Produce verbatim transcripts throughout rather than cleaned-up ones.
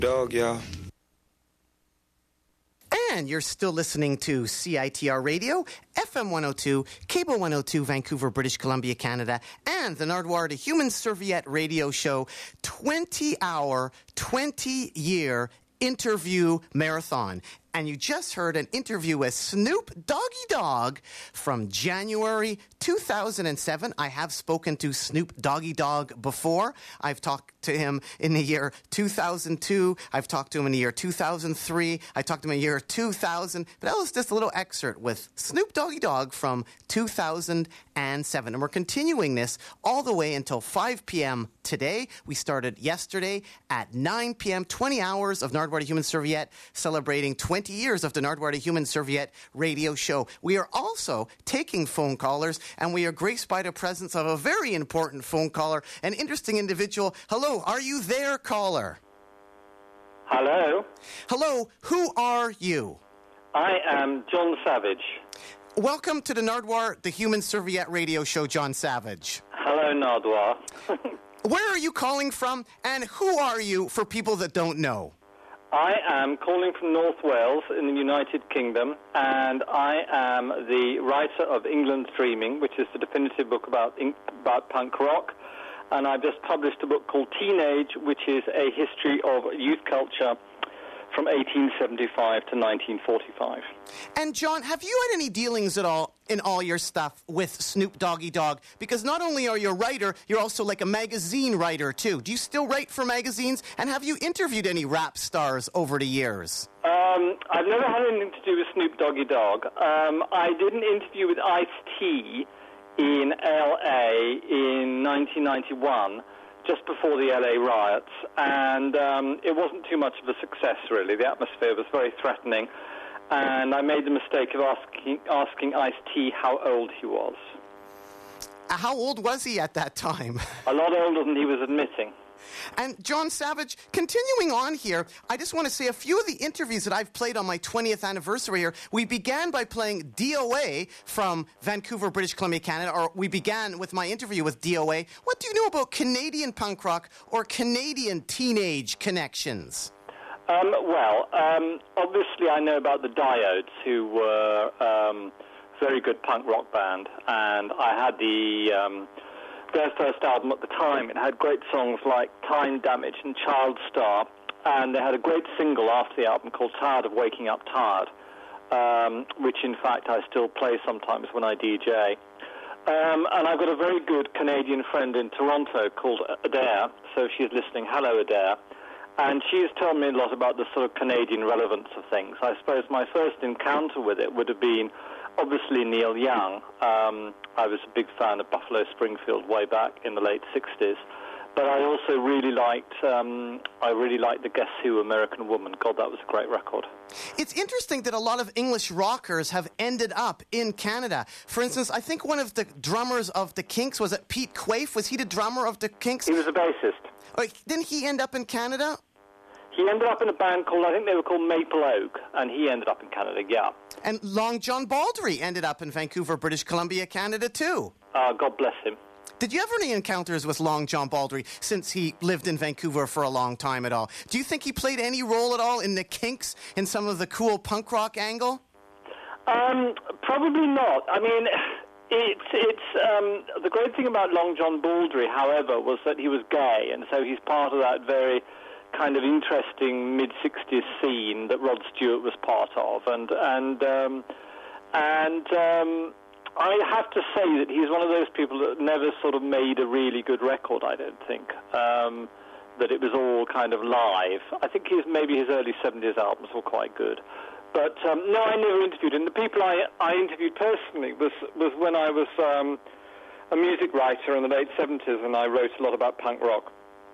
Dog, yeah. And you're still listening to C I T R Radio, F M one oh two, Cable one oh two, Vancouver, British Columbia, Canada, and the Nardwuar the Human Serviette radio show, twenty-hour, twenty-year interview marathon. And you just heard an interview with Snoop Doggy Dogg from January two thousand seven. I have spoken to Snoop Doggy Dogg before. I've talked to him in the year two thousand two. I've talked to him in the year two thousand three. I talked to him in the year two thousand. But that was just a little excerpt with Snoop Doggy Dogg from two thousand seven. And we're continuing this all the way until five p.m. today. We started yesterday at nine p.m., twenty hours of Nardwuar the Human Serviette, celebrating twenty years of the Nardwuar the Human Serviette radio show. We are also taking phone callers, and we are graced by the presence of a very important phone caller, an interesting individual. Hello, are you there, caller? Hello. Hello, who are you? I am John Savage. Welcome to the Nardwuar the Human Serviette radio show, John Savage. Hello, Nardwuar. Where are you calling from, and who are you for people that don't know? I am calling from North Wales in the United Kingdom, and I am the writer of England's Dreaming, which is the definitive book about about punk rock. And I've just published a book called Teenage, which is a history of youth culture from eighteen seventy-five to nineteen forty-five. And John, have you had any dealings at all in all your stuff with Snoop Doggy Dogg? Because not only are you a writer, you're also like a magazine writer too. Do you still write for magazines? And have you interviewed any rap stars over the years? Um, I've never had anything to do with Snoop Doggy Dogg. Um, I did an interview with Ice-T in L A in nineteen ninety-one. Just before the L A riots, and um, it wasn't too much of a success, really. The atmosphere was very threatening, and I made the mistake of asking, asking Ice-T how old he was. How old was he at that time? A lot older than he was admitting. And John Savage, continuing on here, I just want to say a few of the interviews that I've played on my twentieth anniversary here, we began by playing D O A from Vancouver, British Columbia, Canada, or we began with my interview with D O A. What do you know about Canadian punk rock or Canadian teenage connections? Um, well, um, obviously I know about the Diodes, who were um, a very good punk rock band, and I had the... Um, their first album at the time. It had great songs like Time Damage and Child Star, and they had a great single after the album called Tired of Waking Up Tired, um, which in fact I still play sometimes when I D J. Um, and I've got a very good Canadian friend in Toronto called Adair, so she's listening. Hello, Adair. And she's told me a lot about the sort of Canadian relevance of things. I suppose my first encounter with it would have been obviously Neil Young. Um, I was a big fan of Buffalo Springfield way back in the late sixties. But I also really liked, um, I really liked the Guess Who, American Woman. God, that was a great record. It's interesting that a lot of English rockers have ended up in Canada. For instance, I think one of the drummers of the Kinks, was it Pete Quaife? Was he the drummer of the Kinks? He was a bassist. Oh, didn't he end up in Canada? He ended up in a band called, I think they were called Maple Oak, and he ended up in Canada, yeah. And Long John Baldry ended up in Vancouver, British Columbia, Canada, too. Uh, God bless him. Did you have any encounters with Long John Baldry since he lived in Vancouver for a long time at all? Do you think he played any role at all in the Kinks, in some of the cool punk rock angle? Um, probably not. I mean, it's it's um, the great thing about Long John Baldry, however, was that he was gay, and so he's part of that very kind of interesting mid-sixties scene that Rod Stewart was part of, and and um, and. Um, I have to say that he's one of those people that never sort of made a really good record, I don't think, um, that it was all kind of live. I think his, maybe his early seventies albums were quite good. But, um, no, I never interviewed him. The people I, I interviewed personally was, was when I was um, a music writer in the late seventies, and I wrote a lot about punk rock.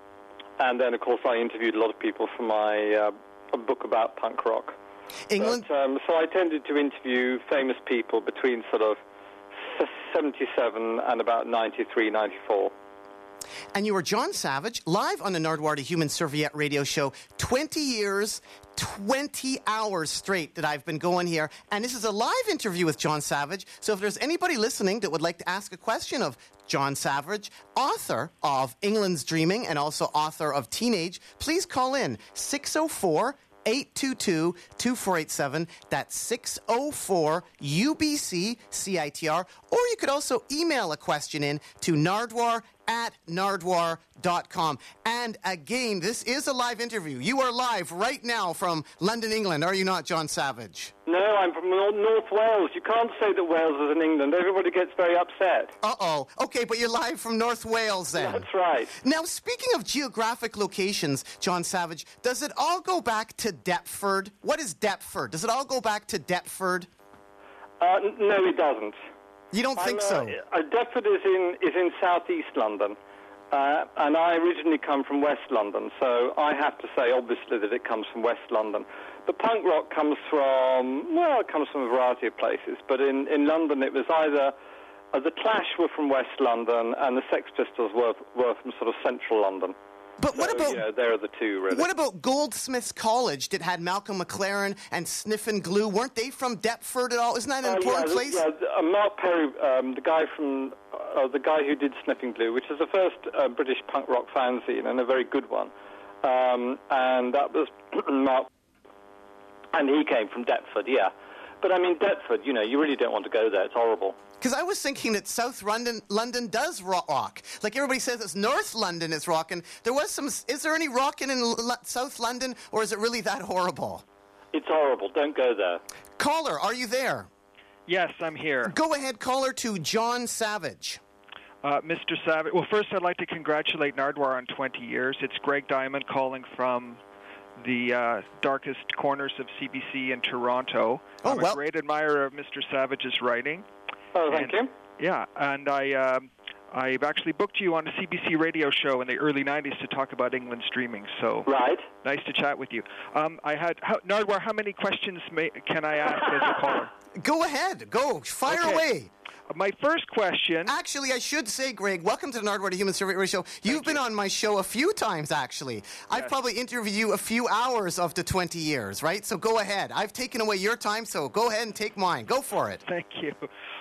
And then, of course, I interviewed a lot of people for my uh, a book about punk rock. England? But, um, so I tended to interview famous people between sort of seventy-seven and about ninety-three, ninety-four. And you were John Savage, live on the Nardwuar the Human Serviette radio show. twenty years, twenty hours straight that I've been going here. And this is a live interview with John Savage. So if there's anybody listening that would like to ask a question of John Savage, author of England's Dreaming and also author of Teenage, please call in six oh four, eight two two, two four eight seven. That's six oh four U B C C I T R. Or you could also email a question in to Nardwuar at nardwuar dot com. And again, this is a live interview. You are live right now from London, England, are you not, John Savage? No, I'm from North Wales. You can't say that Wales is in England. Everybody gets very upset. Uh-oh. Okay, but you're live from North Wales then. That's right. Now, speaking of geographic locations, John Savage, does it all go back to Deptford? What is Deptford? Does it all go back to Deptford? Uh, n- no, it doesn't. You don't think I'm, uh, so? Uh, Deptford is in is in southeast London, uh, and I originally come from West London, so I have to say, obviously, that it comes from West London. But punk rock comes from, well, it comes from a variety of places, but in, in London it was either, uh, the Clash were from West London, and the Sex Pistols were, were from sort of central London. But So, what about... yeah, there are the two, really. What about Goldsmiths College that had Malcolm McLaren and Sniffin' Glue? Weren't they from Deptford at all? Isn't that an Uh, important yeah, place? Yeah, uh, Mark Perry, um, the guy from uh, the guy who did Sniffing Glue, which is the first uh, British punk rock fanzine and a very good one, um, and that was Mark, and he came from Deptford. Yeah, but I mean Deptford, you know, you really don't want to go there. It's horrible. Because I was thinking that South London, London does rock. Like everybody says, it's North London is rocking. There was some. Is there any rocking in L- South London, or is it really that horrible? It's horrible. Don't go there. Caller, are you there? Yes, I'm here. Go ahead, caller to John Savage. Uh, Mister Savage, well, first I'd like to congratulate Nardwuar on twenty years. It's Greg Diamond calling from the uh, darkest corners of C B C in Toronto. Oh, I'm well. a great admirer of Mister Savage's writing. Oh, thank and, you. Yeah, and I, um, I've actually booked you on a C B C radio show in the early nineties to talk about England's Dreaming, so Right. nice to chat with you. Um, I had, how, Nardwuar, how many questions may, can I ask as a caller? Go ahead. Go. Fire Okay. away. My first question... Actually, I should say, Greg, welcome to the Nardwuar the Human Serviette Radio Show. You've been on my show a few times, actually. I've Yes. probably interviewed you a few hours of the twenty years, right? So go ahead. I've taken away your time, so go ahead and take mine. Go for it. Thank you.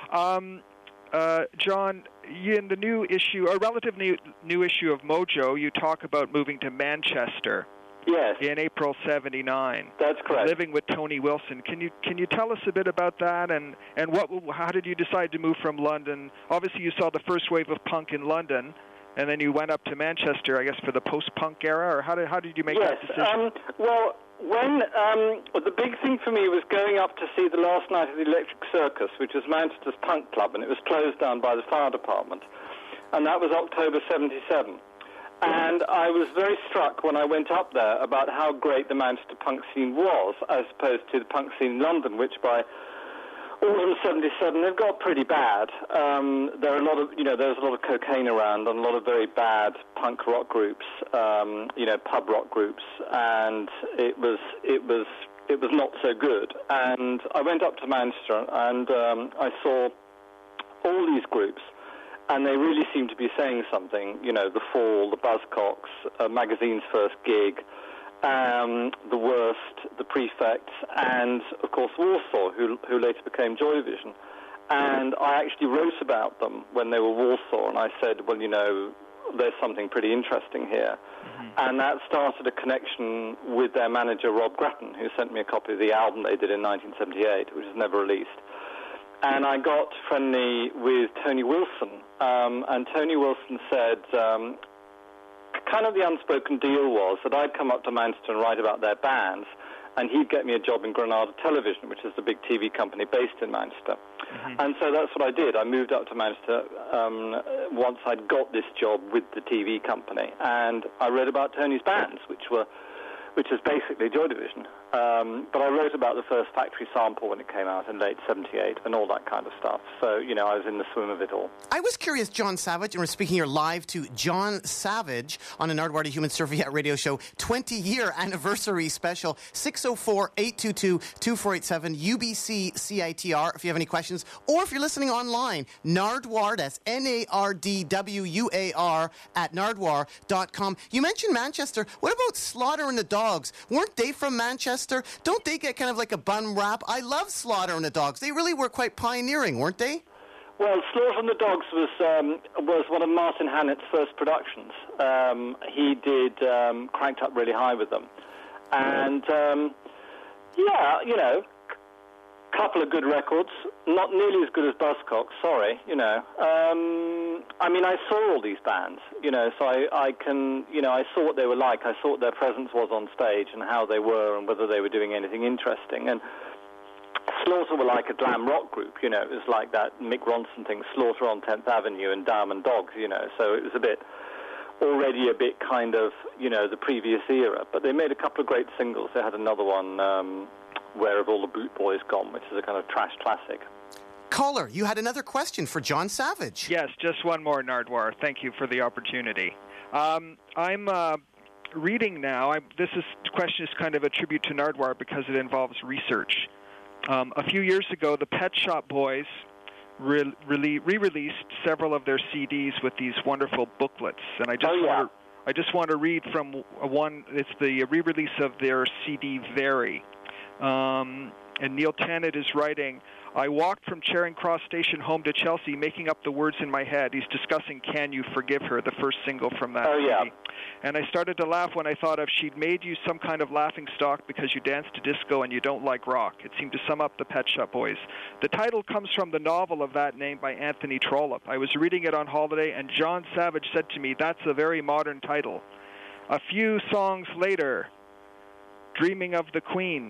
Um, uh, John, you, in the new issue, a relative new, new issue of Mojo, you talk about moving to Manchester Yes, in April seventy-nine. that's correct. Living with Tony Wilson. Can you can you tell us a bit about that, and, and what how did you decide to move from London? Obviously, you saw the first wave of punk in London, and then you went up to Manchester, I guess, for the post-punk era, or how did how did you make Yes. that decision? Um, well, when um, the big thing for me was going up to see the last night of the Electric Circus, which was Manchester's punk club, and it was closed down by the fire department, and that was October seventy-seven. And I was very struck when I went up there about how great the Manchester punk scene was, as opposed to the punk scene in London, which by autumn seventy-seven they've got pretty bad. Um, there are a lot of, you know, there's a lot of cocaine around and a lot of very bad punk rock groups, um, you know, pub rock groups, and it was it was it was not so good. And I went up to Manchester and um, I saw all these groups. And they really seem to be saying something, you know, The Fall, The Buzzcocks, uh, Magazine's First Gig, um, The Worst, The Prefects, and, of course, Warsaw, who, who later became Joy Division. And I actually wrote about them when they were Warsaw, and I said, well, you know, there's something pretty interesting here. Mm-hmm. And that started a connection with their manager, Rob Grattan, who sent me a copy of the album they did in nineteen seventy-eight, which was never released. And I got friendly with Tony Wilson, um, and Tony Wilson said, um, kind of the unspoken deal was that I'd come up to Manchester and write about their bands, and he'd get me a job in Granada Television, which is the big T V company based in Manchester. Mm-hmm. And so that's what I did. I moved up to Manchester um, once I'd got this job with the T V company, and I read about Tony's bands, which were, which is basically Joy Division. Um, but I wrote about the first factory sample when it came out in late seventy-eight and all that kind of stuff. So, you know, I was in the swim of it all. I was curious, John Savage, and we're speaking here live to John Savage on a Nardwuar Human Serviette radio show, twenty-year anniversary special, six oh four, eight two two, two four eight seven, U B C C I T R, if you have any questions. Or if you're listening online, Nardwuar, that's N A R D W U A R, at nardwuar dot com. You mentioned Manchester. What about Slaughter and the Dogs? Weren't they from Manchester? Don't they get kind of like a bun rap? I love Slaughter and the Dogs. They really were quite pioneering, weren't they? Well, Slaughter and the Dogs was um, was one of Martin Hannett's first productions. Um, he did um, Cranked Up Really High with them. And, um, yeah, you know, couple of good records, not nearly as good as Buzzcocks, sorry, you know. Um, I mean, I saw all these bands, you know, so I, I can, you know, I saw what they were like. I saw what their presence was on stage and how they were and whether they were doing anything interesting. And Slaughter were like a glam rock group, you know. It was like that Mick Ronson thing, Slaughter on tenth Avenue and Diamond Dogs, you know. So it was a bit, already a bit kind of, you know, the previous era. But they made a couple of great singles. They had another one, um, Where Have All the Boot Boys Gone, which is a kind of trash classic. Caller, you had another question for John Savage. Yes, just one more, Nardwuar. Thank you for the opportunity. Um, I'm uh, reading now. I, this is, question is kind of a tribute to Nardwuar because it involves research. Um, a few years ago, the Pet Shop Boys re- re- re-released several of their C Ds with these wonderful booklets, and I just oh, yeah. want to I just want to read from one. It's the re-release of their C D Very. Um, and Neil Tennant is writing, I walked from Charing Cross Station home to Chelsea, making up the words in my head. He's discussing Can You Forgive Her, the first single from that oh, yeah. C D. And I started to laugh when I thought of she'd made you some kind of laughing stock because you dance to disco and you don't like rock. It seemed to sum up the Pet Shop Boys. The title comes from the novel of that name by Anthony Trollope. I was reading it on holiday, and John Savage said to me, that's a very modern title. A few songs later, Dreaming of the Queen.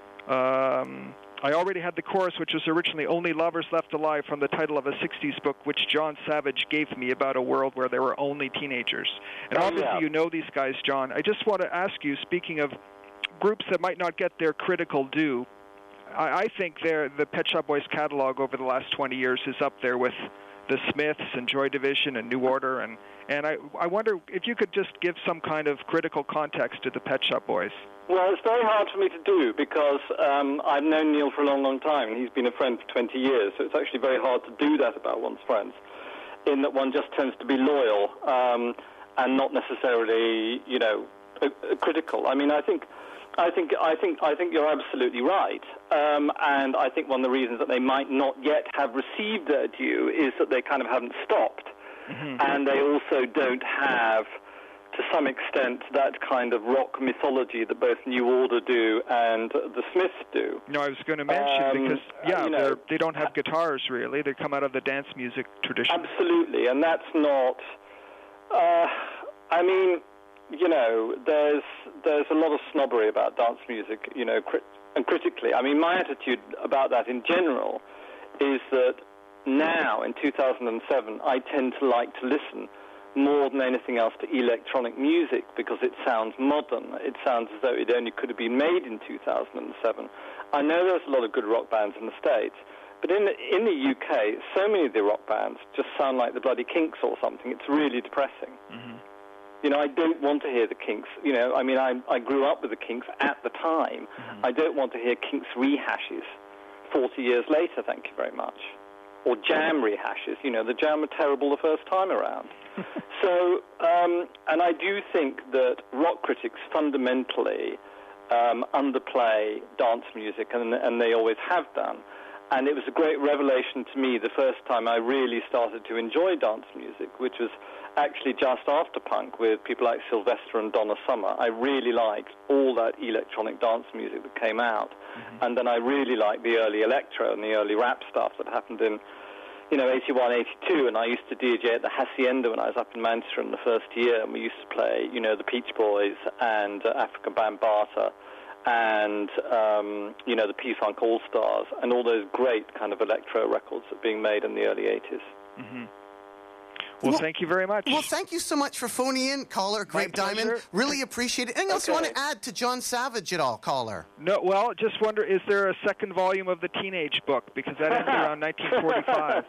Um, I already had the chorus, which was originally Only Lovers Left Alive, from the title of a sixties book, which John Savage gave me about a world where there were only teenagers. And oh, obviously yeah. you know these guys, John. I just want to ask you, speaking of groups that might not get their critical due, I, I think the Pet Shop Boys catalog over the last twenty years is up there with the Smiths and Joy Division and New Order. And, and I, I wonder if you could just give some kind of critical context to the Pet Shop Boys. Well, it's very hard for me to do because um, I've known Neil for a long, long time, and he's been a friend for twenty years, so it's actually very hard to do that about one's friends, in that one just tends to be loyal um, and not necessarily, you know, uh, uh, critical. I mean, I think, I think, I think, I think you're absolutely right, um, and I think one of the reasons that they might not yet have received their due is that they kind of haven't stopped, mm-hmm. and they also don't have, to some extent, that kind of rock mythology that both New Order do and the Smiths do. No, I was going to mention, um, because, yeah, you know, they don't have guitars, really. They come out of the dance music tradition. Absolutely, and that's not... Uh, I mean, you know, there's there's a lot of snobbery about dance music, you know, crit- and critically. I mean, my attitude about that in general is that now, in two thousand seven, I tend to like to listen more than anything else to electronic music because it sounds modern. It sounds as though it only could have been made in two thousand seven. I know there's a lot of good rock bands in the States, but in the, in the U K, so many of the rock bands just sound like the bloody Kinks or something. It's really depressing. Mm-hmm. You know, I don't want to hear the Kinks. You know, I mean, I, I grew up with the Kinks at the time. Mm-hmm. I don't want to hear Kinks rehashes forty years later, thank you very much. Or Jam rehashes. You know, the Jam were terrible the first time around. So, um, and I do think that rock critics fundamentally um, underplay dance music, and, and they always have done. And it was a great revelation to me the first time I really started to enjoy dance music, which was actually just after punk with people like Sylvester and Donna Summer. I really liked all that electronic dance music that came out. Mm-hmm. And then I really liked the early electro and the early rap stuff that happened in, you know, eighty-one, eighty-two, and I used to D J at the Hacienda when I was up in Manchester in the first year, and we used to play, you know, the Peach Boys and uh, African Bambaataa and, um, you know, the P-Funk All-Stars and all those great kind of electro records that were being made in the early eighties. Mm-hmm. Well, well, thank you very much. Well, thank you so much for phoning in, caller Greg Diamond. Really appreciate it. Anything else you want to add to John Savage at all, caller? No, well, just wonder, is there a second volume of the Teenage Book? Because that ended around nineteen forty-five.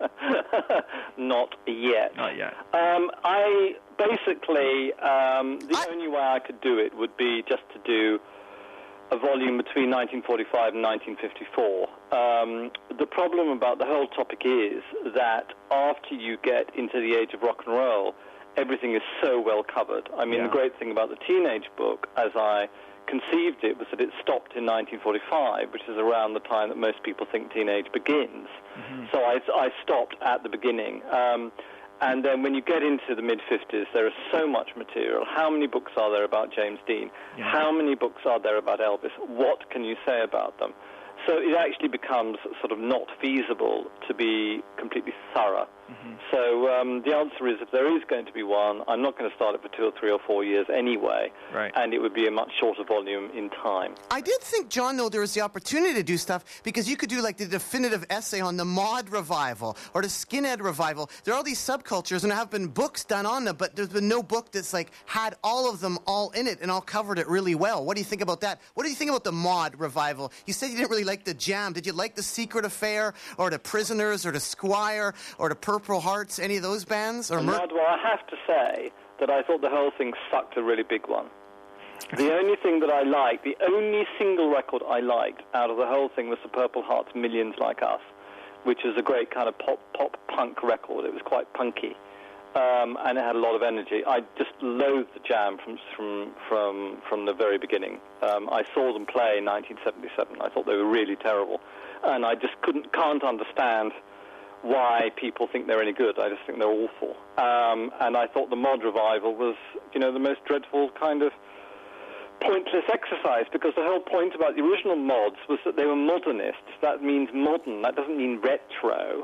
Not yet. Not yet. Um, I basically, um, the I... only way I could do it would be just to do a volume between nineteen forty-five and nineteen fifty-four. Um, the problem about the whole topic is that after you get into the age of rock and roll, everything is so well covered. I mean, yeah. the great thing about the Teenage Book, as I conceived it, was that it stopped in nineteen forty-five, which is around the time that most people think teenage begins. Mm-hmm. So I, I stopped at the beginning. Um, And then when you get into the mid-fifties, there is so much material. How many books are there about James Dean? Yeah. How many books are there about Elvis? What can you say about them? So it actually becomes sort of not feasible to be completely thorough. Mm-hmm. So um, the answer is, if there is going to be one, I'm not going to start it for two or three or four years anyway, right. and it would be a much shorter volume in time. I did think, John, though, there was the opportunity to do stuff, because you could do like the definitive essay on the mod revival or the skinhead revival. There are all these subcultures, and there have been books done on them, but there's been no book that's like had all of them all in it and all covered it really well. What do you think about that? What do you think about the mod revival? You said you didn't really like the Jam. Did you like the Secret Affair or the Prisoners or the Squire or the Purple Hearts? Any of those bands? Or Mer- well, I have to say that I thought the whole thing sucked a really big one. The only thing that I liked, the only single record I liked out of the whole thing was the Purple Hearts' Millions Like Us, which is a great kind of pop pop punk record. It was quite punky, um, and it had a lot of energy. I just loathed the Jam from from from from the very beginning. Um, I saw them play in nineteen seventy-seven. I thought they were really terrible, and I just couldn't can't understand why people think they're any good. I just think they're awful. Um, and I thought the mod revival was, you know, the most dreadful kind of pointless exercise, because the whole point about the original mods was that they were modernists. That means modern. That doesn't mean retro.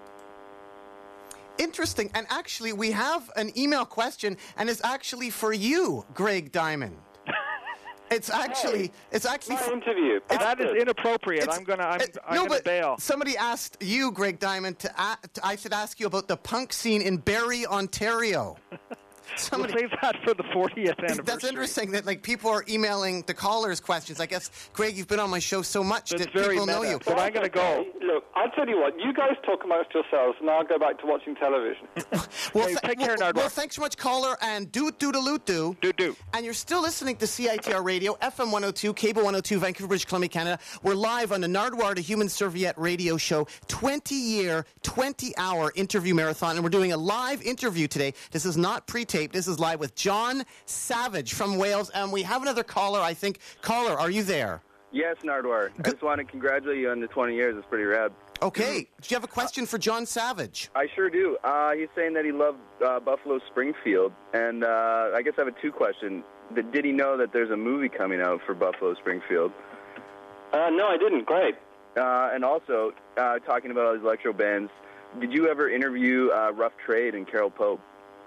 Interesting. And actually, we have an email question, and it's actually for you, Greg Diamond. It's actually, hey, it's actually my for, interview. That is inappropriate. I'm gonna, I'm, it, I'm no, gonna but bail. Somebody asked you, Greg Diamond, to, a, to I should ask you about the punk scene in Barrie, Ontario. Somebody, we'll save that for the fortieth anniversary. That's interesting that like people are emailing the callers questions. I guess, Greg, you've been on my show so much that's that very people meta. know you. But I'm going to go. Look, I'll tell you what. You guys talk amongst yourselves, and I'll go back to watching television. well, hey, th- take care, well, Nardwuar. well, thanks so much, caller, and do do do do do do do. And you're still listening to C I T R Radio, F M one oh two, Cable one oh two, Vancouver, British Columbia, Canada. We're live on the Nardwuar the Human Serviette radio show, twenty-year, twenty-hour interview marathon, and we're doing a live interview today. This is not pre-taped. This is live with John Savage from Wales, and we have another caller, I think. Caller, are you there? Yes, Nardwuar. I just want to congratulate you on the twenty years. It's pretty rad. Okay. Do you have a question for John Savage? I sure do. Uh, he's saying that he loved uh, Buffalo Springfield, and uh, I guess I have a two-question. Did he know that there's a movie coming out for Buffalo Springfield? Uh, no, I didn't. Great. Uh, and also, uh, talking about all these electro bands, did you ever interview uh, Rough Trade and Carol Pope?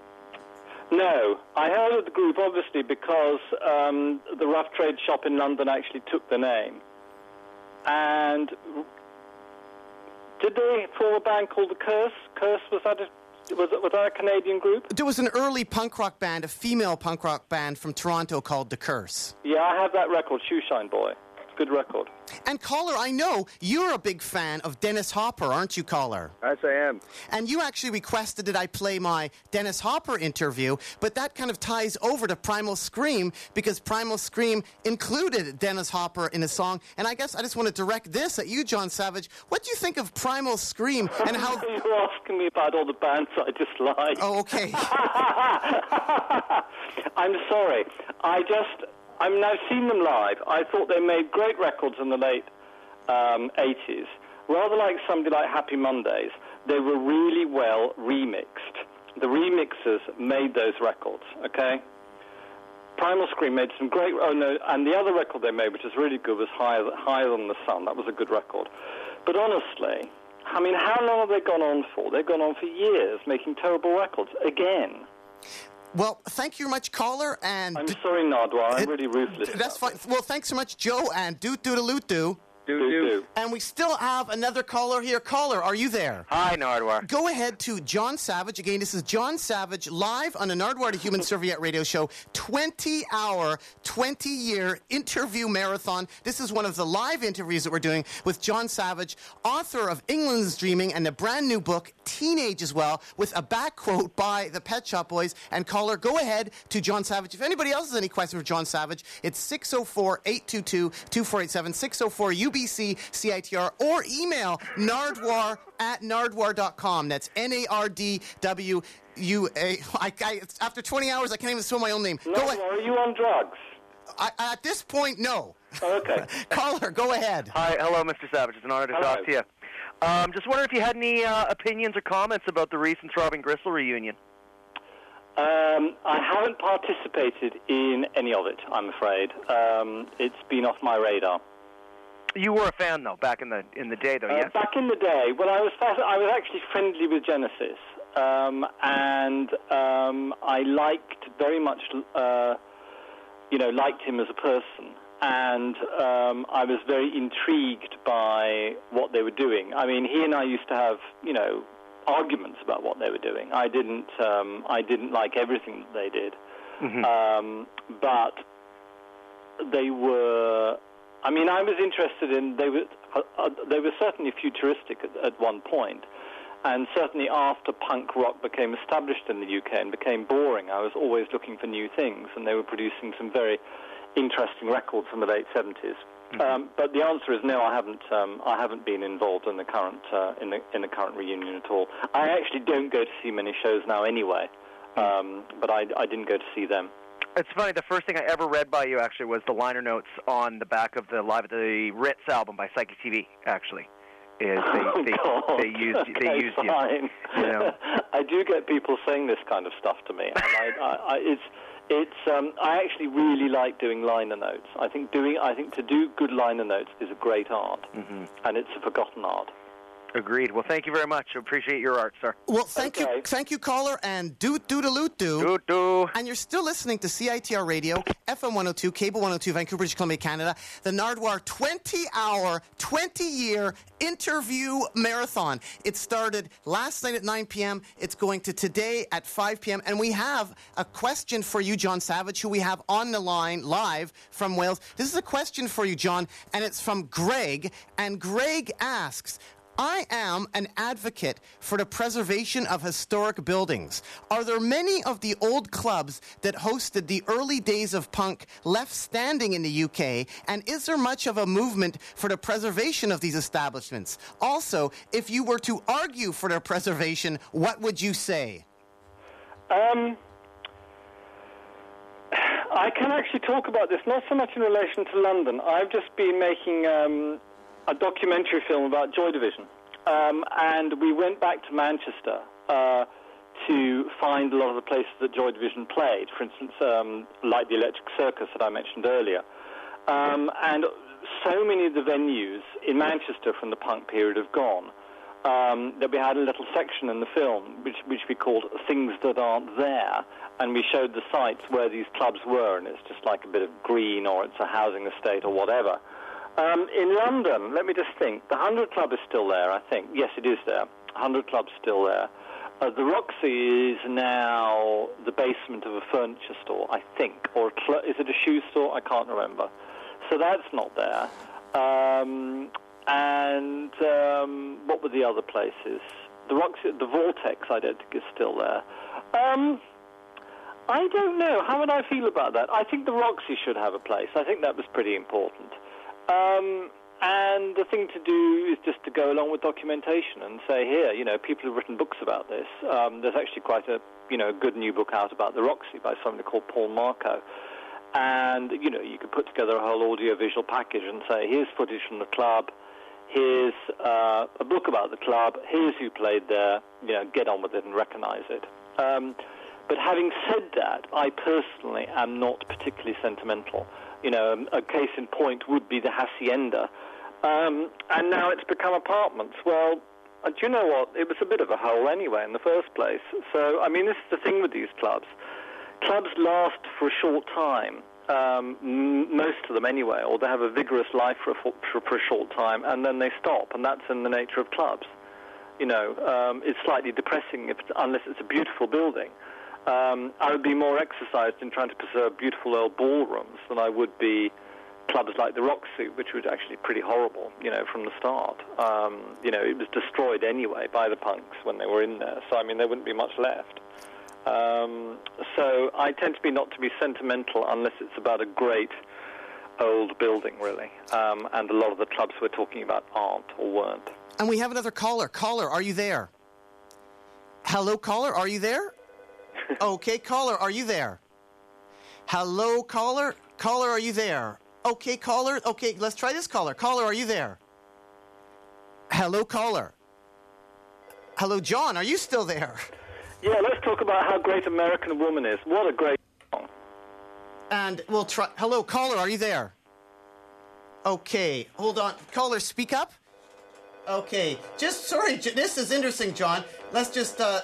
No, I heard of the group obviously because um, the Rough Trade shop in London actually took the name. And did they form a band called The Curse? Curse, was that a, was, was that a Canadian group? There was an early punk rock band, a female punk rock band from Toronto called The Curse. Yeah, I have that record, Shoeshine Boy. Good record. And caller, I know you're a big fan of Dennis Hopper, aren't you, caller? Yes, I am. And you actually requested that I play my Dennis Hopper interview, but that kind of ties over to Primal Scream, because Primal Scream included Dennis Hopper in a song. And I guess I just want to direct this at you, John Savage. What do you think of Primal Scream and how... You're asking me about all the bands I dislike. Oh, okay. I'm sorry. I just... I mean, I've seen them live. I thought they made great records in the late um, eighties. Rather like somebody like Happy Mondays, they were really well remixed. The remixers made those records, okay? Primal Scream made some great... Oh, no, and the other record they made, which was really good, was Higher, Higher Than the Sun. That was a good record. But honestly, I mean, how long have they gone on for? They've gone on for years making terrible records again. Well, thank you very much, caller. And I'm sorry, Nardwuar. I'm really ruthless. That's fine. Well, thanks so much, Joe, and doot doodaloo doo. Do, do, do. do. And we still have another caller here. Caller, are you there? Hi, Nardwar. Go ahead to John Savage. Again, this is John Savage live on the Nardwar, the Human Serviette radio show. twenty-hour, twenty-year interview marathon. This is one of the live interviews that we're doing with John Savage, author of England's Dreaming and the brand new book, Teenage as well, with a back quote by the Pet Shop Boys. And caller, go ahead to John Savage. If anybody else has any questions for John Savage, it's six oh four, eight two two, two four eight seven, six oh four U B C C I T R, or email nardwar at nardwar dot com. That's N A R D W U A. I, I, after twenty hours, I can't even spell my own name. No, go ahead. are you on drugs? I, at this point, no. Oh, okay. Caller, go ahead. Hi, hello, Mister Savage. It's an honor to Hello. talk to you. Um, just wondering if you had any uh, opinions or comments about the recent Throbbing Gristle reunion. Um, I haven't participated in any of it, I'm afraid. Um, it's been off my radar. You were a fan, though, back in the in the day, though, Uh, yes? back in the day, well, I was fasc- I was actually friendly with Genesis, um, and um, I liked very much, uh, you know, liked him as a person, and um, I was very intrigued by what they were doing. I mean, he and I used to have, you know, arguments about what they were doing. I didn't, um, I didn't like everything that they did, Mm-hmm. um, but they were. I mean, I was interested in, they were uh, uh, they were certainly futuristic at, at one point, and certainly after punk rock became established in the U K and became boring, I was always looking for new things, and they were producing some very interesting records in the late seventies. Mm-hmm. Um, but the answer is no, I haven't. Um, I haven't been involved in the current uh, in the in the current reunion at all. I actually don't go to see many shows now anyway, um, but I, I didn't go to see them. It's funny, the first thing I ever read by you, actually, was the liner notes on the back of the Live at the Ritz album by Psychic T V, actually. Is they, Oh, they, God. they used, okay, they used fine. you. You know. I do get people saying this kind of stuff to me, and I, I, I, it's, it's. Um, I actually really like doing liner notes. I think doing, I think to do good liner notes is a great art, Mm-hmm. and it's a forgotten art. Agreed. Well, thank you very much. I appreciate your art, sir. Well, thank Okay. you, thank you, caller, and doot doodaloot doo. Doot doo. And you're still listening to C I T R Radio, F M one oh two, Cable one oh two, Vancouver, British Columbia, Canada, the Nardwar twenty-hour, twenty-year interview marathon. It started last night at nine p.m. It's going to today at five p.m. And we have a question for you, John Savage, who we have on the line live from Wales. This is a question for you, John, and it's from Greg. And Greg asks, I am an advocate for the preservation of historic buildings. Are there many of the old clubs that hosted the early days of punk left standing in the U K? And is there much of a movement for the preservation of these establishments? Also, if you were to argue for their preservation, what would you say? Um, I can actually talk about this, not so much in relation to London. I've just been making um, a documentary film about Joy Division, um, and we went back to Manchester uh, to find a lot of the places that Joy Division played, for instance, um, like the Electric Circus that I mentioned earlier. Um, and so many of the venues in Manchester from the punk period have gone. Um, that we had a little section in the film which, which we called Things That Aren't There, and we showed the sites where these clubs were, and it's just like a bit of green, or it's a housing estate, or whatever. Um, in London, let me just think, the Hundred Club is still there, I think. Yes, it is there. Hundred Club's still there. Uh, the Roxy is now the basement of a furniture store, I think, or a cl- is it a shoe store? I can't remember. So that's not there. Um... And um, what were the other places? The Roxy, the Vortex, I don't think is still there. Um, I don't know. How would I feel about that? I think the Roxy should have a place. I think that was pretty important. Um, and the thing to do is just to go along with documentation and say, here, you know, people have written books about this. Um, there's actually quite a, you know, good new book out about the Roxy by somebody called Paul Marco. And, you know, you could put together a whole audio-visual package and say, here's footage from the club. Here's uh, a book about the club. Here's who played there. You know, get on with it and recognize it. Um, but having said that, I personally am not particularly sentimental. You know, a case in point would be the Hacienda. Um, and now it's become apartments. Well, uh, do you know what? It was a bit of a hole anyway in the first place. So, I mean, this is the thing with these clubs. Clubs last for a short time. um, m- most of them anyway, or they have a vigorous life for a, for, for a short time, and then they stop, and that's in the nature of clubs. You know, um, it's slightly depressing if it's, unless it's a beautiful building. Um, I would be more exercised in trying to preserve beautiful old ballrooms than I would be clubs like the Roxy, which was actually pretty horrible, you know, from the start. Um, you know, it was destroyed anyway by the punks when they were in there, so, I mean, there wouldn't be much left. Um, so I tend to be not to be sentimental unless it's about a great old building, really. Um, and a lot of the clubs we're talking about aren't or weren't. And we have another caller. Caller, are you there? Hello, caller, are you there? Okay, caller, are you there? Hello, caller? Caller, are you there? Okay, caller. Okay, let's try this caller. Caller, are you there? Hello, caller. Hello, John, are you still there? Yeah, let's talk about how great American Woman is. What a great song. And we'll try. Hello, caller, are you there? Okay, hold on. Caller, speak up. Okay, just sorry, this is interesting, John. Let's just, uh,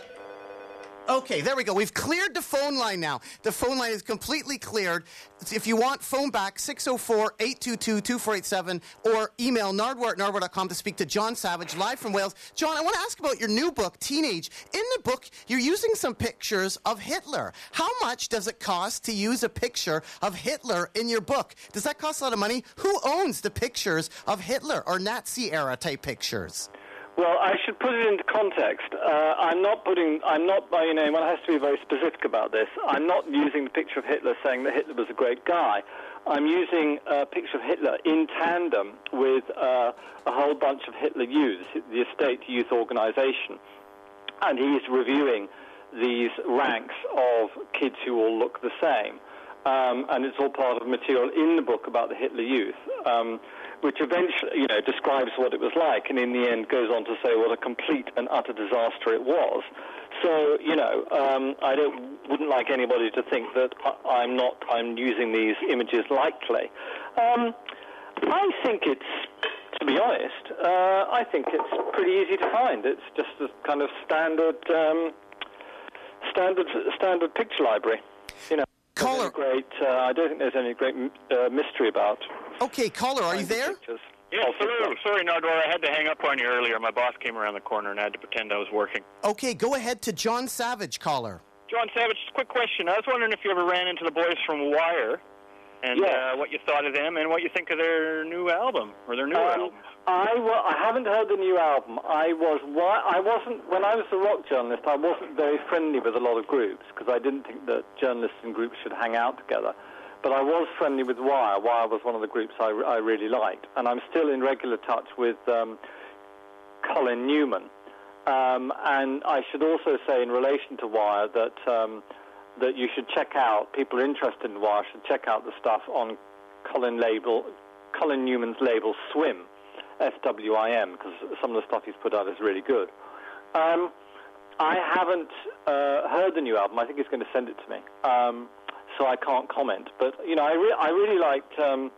okay, there we go. We've cleared the phone line now. The phone line is completely cleared. If you want, phone back six oh four, eight two two, two four eight seven or email nardwar at nardwar dot com to speak to John Savage, live from Wales. John, I want to ask about your new book, Teenage. In the book, you're using some pictures of Hitler. How much does it cost to use a picture of Hitler in your book? Does that cost a lot of money? Who owns the pictures of Hitler or Nazi-era type pictures? Well, I should put it into context. Uh, I'm not putting, I'm not, you know, one has to be very specific about this. I'm not using the picture of Hitler saying that Hitler was a great guy. I'm using a picture of Hitler in tandem with uh, a whole bunch of Hitler Youths, the Estate Youth Organization. And he's reviewing these ranks of kids who all look the same. Um, and it's all part of material in the book about the Hitler Youth. Um, which eventually, you know, describes what it was like, and in the end goes on to say what a complete and utter disaster it was. So, you know, um, I don't, wouldn't like anybody to think that I'm not, I'm using these images lightly. Um, I think it's, to be honest, uh, I think it's pretty easy to find. It's just a kind of standard, um, standard, standard picture library, you know. Caller. Great, uh, I don't think there's any great uh, mystery about. Okay, caller, are you there? Yes, hello. Sorry, Nardwar, I had to hang up on you earlier. My boss came around the corner and I had to pretend I was working. Okay, go ahead to John Savage, caller. John Savage, quick question. I was wondering if you ever ran into the boys from Wire and yes. uh, what you thought of them and what you think of their new album or their new um, album. I, well, I haven't heard the new album. I was I wasn't when I was a rock journalist. I wasn't very friendly with a lot of groups because I didn't think that journalists and groups should hang out together. But I was friendly with Wire. Wire was one of the groups I, I really liked, and I'm still in regular touch with um, Colin Newman. Um, and I should also say, in relation to Wire, that um, that you should check out. People interested in Wire should check out the stuff on Colin label, Colin Newman's label Swim. S W I M, because some of the stuff he's put out is really good. Um, I haven't uh, heard the new album. I think he's going to send it to me, um, so I can't comment. But, you know, I, re- I really liked, um,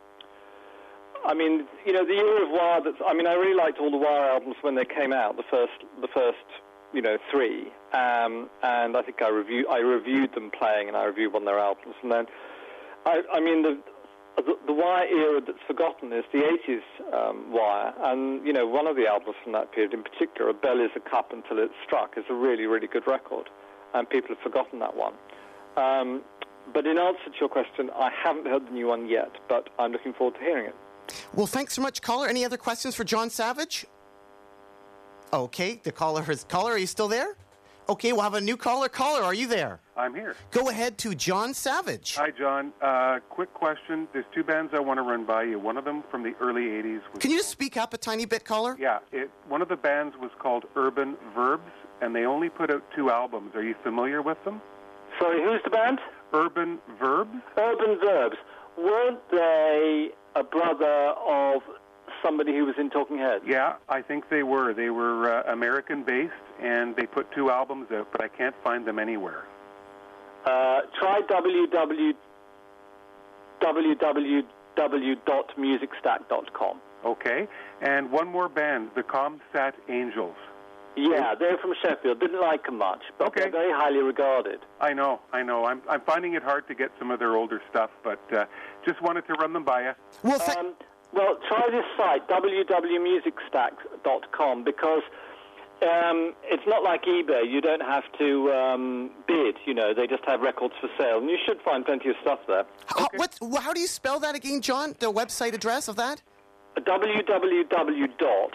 I mean, you know, the era of Wire, that's, I mean, I really liked all the Wire albums when they came out, the first, the first you know, three. Um, and I think I, review, I reviewed them playing, and I reviewed one of their albums. And then, I, I mean, the... The, the Wire era that's forgotten is the eighties um, Wire, and, you know, one of the albums from that period in particular, A Bell is a Cup Until It's Struck, is a really, really good record, and people have forgotten that one. Um, but in answer to your question, I haven't heard the new one yet, but I'm looking forward to hearing it. Well, thanks so much, caller. Any other questions for John Savage? Okay, the caller is... Caller, are you still there? Okay, we'll have a new caller. Caller, are you there? I'm here. Go ahead to John Savage. Hi, John. Uh, quick question. There's two bands I want to run by you. One of them from the early eighties. Was Can you just speak up a tiny bit, caller? Yeah. It, one of the bands was called Urban Verbs, and they only put out two albums. Are you familiar with them? Sorry, who's the band? Urban Verbs. Urban Verbs. Weren't they a brother of somebody who was in Talking Heads? Yeah, I think they were. They were uh, American-based, and they put two albums out, but I can't find them anywhere. Uh, try w w w dot music stack dot com. Okay. And one more band, the Comsat Angels. Yeah, they're from Sheffield. Didn't like them much, but Okay. they're very highly regarded. I know, I know. I'm I'm finding it hard to get some of their older stuff, but uh, just wanted to run them by you. Well, th- Um, well, try this site, w w w dot music stack dot com, because um, it's not like eBay. You don't have to um, bid, you know. They just have records for sale, and you should find plenty of stuff there. how, what, how do you spell that again, John? The website address of that? w w w dot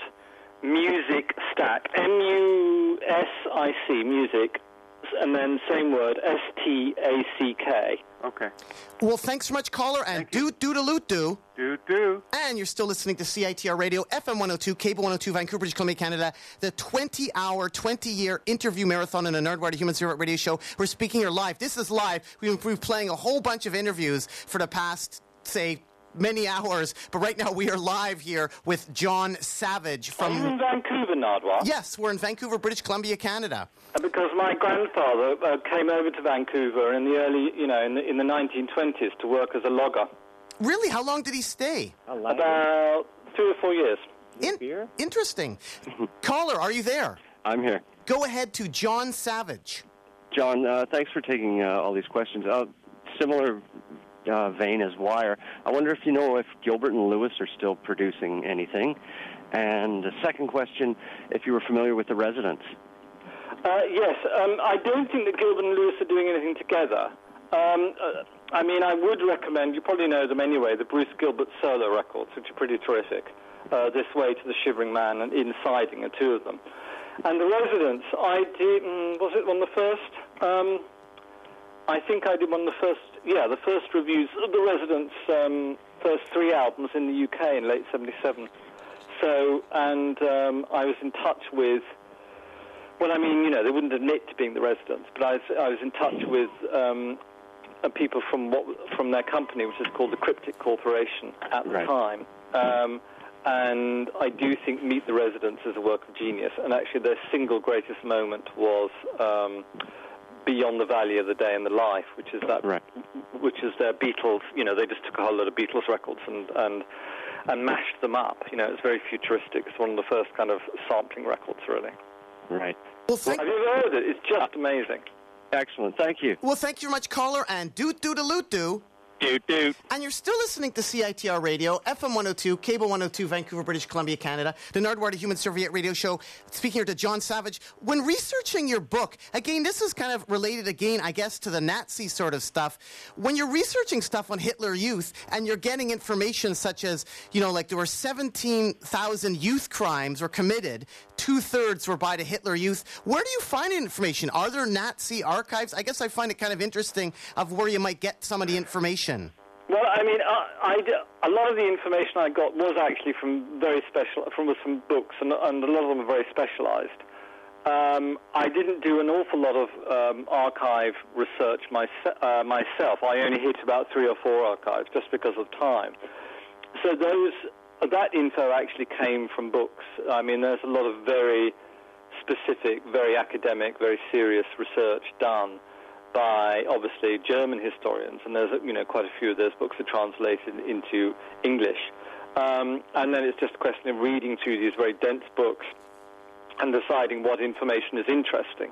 music stack, M U S I C, music, and then same word, S T A C K. Okay. Well, thanks so much, caller, and do do to loot do. Do do. And you're still listening to C I T R Radio, F M one oh two, Cable one oh two, Vancouver, British Columbia, Canada. The twenty-hour, twenty-year interview marathon in a Nardwuar Human Service Radio show. We're speaking here live. This is live. We've been playing a whole bunch of interviews for the past, say, many hours, but right now we are live here with John Savage Are you in from... Vancouver, Nardwuar? Yes, we're in Vancouver, British Columbia, Canada. Because my grandfather uh, came over to Vancouver in the early, you know, in the, in the nineteen twenties to work as a logger. Really? How long did he stay? About three or four years. In- interesting. Caller, are you there? I'm here. Go ahead to John Savage. John, uh, thanks for taking uh, all these questions. Uh, similar uh, vein as Wire. I wonder if you know if Gilbert and Lewis are still producing anything. And the second question, if you were familiar with The Residents. Uh, yes, um, I don't think that Gilbert and Lewis are doing anything together. Um, uh, I mean, I would recommend, you probably know them anyway, the Bruce Gilbert solo records, which are pretty terrific. Uh, This Way to the Shivering Man and Insiding are two of them. And The Residents, I did, mm, was it one of the first? Um, I think I did one of the first, yeah, the first reviews of The Residents' um, first three albums in the U K in late seventy-seven. So, and um, I was in touch with, well, I mean, you know, they wouldn't admit to being The Residents, but I was, I was in touch with um, uh, people from what from their company, which is called the Cryptic Corporation at the Right. time. Um, and I do think Meet the Residents is a work of genius. And actually their single greatest moment was um, Beyond the Valley of the Day and the Life, which is that, Right. which is their Beatles, you know, they just took a whole lot of Beatles records and, and, and mashed them up. You know, it's very futuristic. It's one of the first kind of sampling records, really. Right. Well, thank, Have you ever heard it? It's just amazing. Excellent. Thank you. well, thank you very much, caller, and doot doot a loot do. Do do. And you're still listening to C I T R Radio, F M one oh two, Cable one oh two, Vancouver, British Columbia, Canada, the Nardwuar Human Serviette Radio Show. Speaking here to John Savage. When researching your book, again, this is kind of related again, I guess, to the Nazi sort of stuff. When you're researching stuff on Hitler Youth and you're getting information such as, you know, like there were seventeen thousand youth crimes were committed, two-thirds were by the Hitler Youth. Where do you find information? Are there Nazi archives? I guess I find it kind of interesting of where you might get some of the information. Well, I mean, I, I d- a lot of the information I got was actually from very special, from some books, and, and a lot of them are very specialized. Um, I didn't do an awful lot of um, archive research my, uh, myself. I only hit about three or four archives just because of time. So those that info actually came from books. I mean, there's a lot of very specific, very academic, very serious research done by, obviously, German historians, and there's, you know, quite a few of those books are translated into English. Um, and then it's just a question of reading through these very dense books and deciding what information is interesting.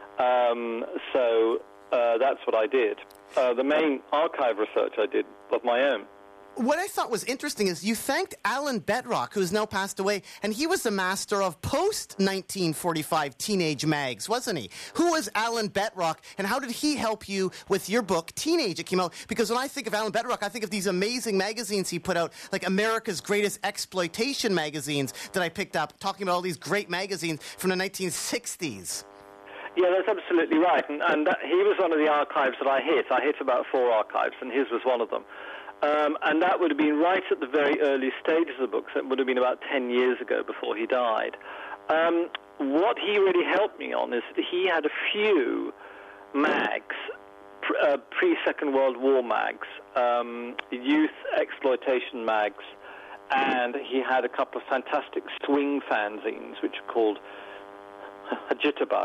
Um, so uh, that's what I did. Uh, the main archive research I did of my own. What I thought was interesting is you thanked Alan Betrock, who's now passed away, and he was the master of post nineteen forty-five teenage mags, wasn't he? Who was Alan Betrock, and how did he help you with your book, Teenage? It came out, because when I think of Alan Betrock, I think of these amazing magazines he put out, like America's Greatest Exploitation magazines that I picked up, talking about all these great magazines from the nineteen sixties. Yeah, that's absolutely right, and, and that, he was one of the archives that I hit. I hit about four archives, and his was one of them. Um, and that would have been right at the very early stages of the book. So it would have been about ten years ago before he died. Um, what he really helped me on is that he had a few mags, pr- uh, pre-Second World War mags, um, youth exploitation mags, and he had a couple of fantastic swing fanzines, which are called a Jitterbug.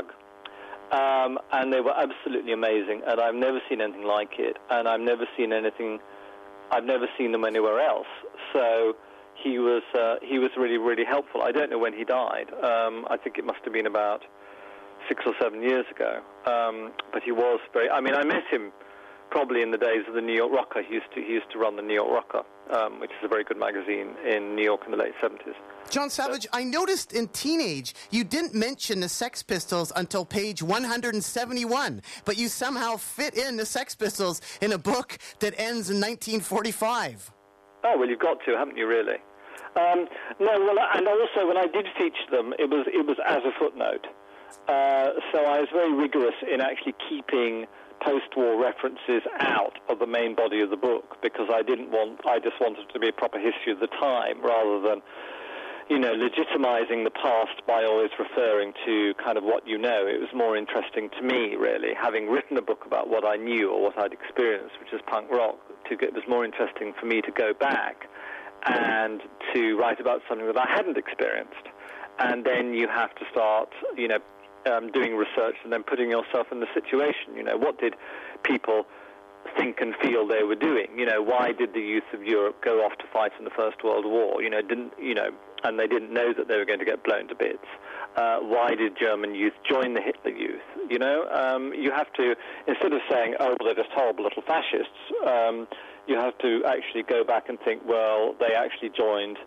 Um, and they were absolutely amazing, and I've never seen anything like it, and I've never seen anything... I've never seen them anywhere else. So he was uh, he was really, really helpful. I don't know when he died. Um, I think it must have been about six or seven years ago. Um, but he was very... I mean, I met him probably in the days of the New York Rocker. He used to, he used to run the New York Rocker, um, which is a very good magazine in New York in the late seventies. John Savage, I noticed in Teenage you didn't mention the Sex Pistols until page one hundred seventy-one, but you somehow fit in the Sex Pistols in a book that ends in nineteen forty-five. Oh, well, you've got to, haven't you, really? Um, no, well, and also when I did feature them, it was it was as a footnote. Uh, so I was very rigorous in actually keeping post-war references out of the main body of the book, because I didn't want, I just wanted it to be a proper history of the time, rather than, you know, legitimizing the past by always referring to kind of what you know. It was more interesting to me, really, having written a book about what I knew or what I'd experienced, which is punk rock. To get, it was more interesting for me to go back and to write about something that I hadn't experienced. And then you have to start, you know, um, doing research and then putting yourself in the situation. You know, what did people think and feel they were doing? You know, why did the youth of Europe go off to fight in the First World War? You know, didn't you know? And they didn't know that they were going to get blown to bits. Uh, why did German youth join the Hitler Youth? You know, um, you have to, instead of saying, oh, well, they're just horrible little fascists, um, you have to actually go back and think, well, they actually joined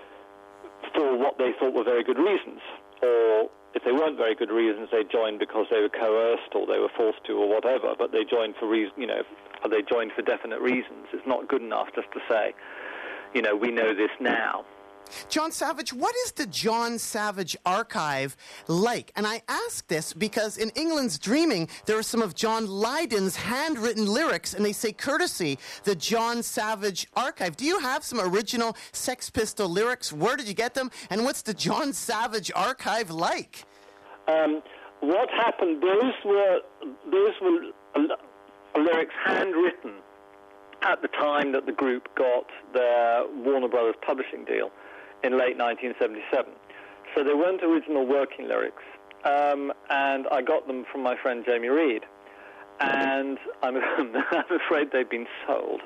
for what they thought were very good reasons. Or if they weren't very good reasons, they joined because they were coerced or they were forced to or whatever, but they joined for reason, you know, or they joined for definite reasons. It's not good enough just to say, you know, we know this now. John Savage, what is the John Savage archive like? And I ask this because in England's Dreaming, there are some of John Lydon's handwritten lyrics, and they say courtesy, the John Savage archive. Do you have some original Sex Pistol lyrics? Where did you get them? And what's the John Savage archive like? Um, what happened, those were, those were lyrics handwritten at the time that the group got their Warner Brothers publishing deal in late nineteen seventy-seven. So they weren't original working lyrics. Um, and I got them from my friend Jamie Reed. And I'm, I'm afraid they've been sold.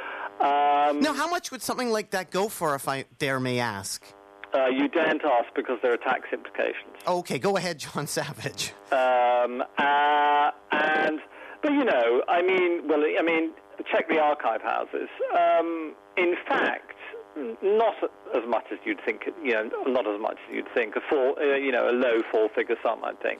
Um, now, how much would something like that go for, if I dare may ask? Uh, you daren't ask because there are tax implications. Okay, go ahead, John Savage. Um, uh, and, but you know, I mean, well, I mean, check the archive houses. Um, in fact, not as much as you'd think, you know, not as much as you'd think. A four, uh, you know, a low four-figure sum, I'd think.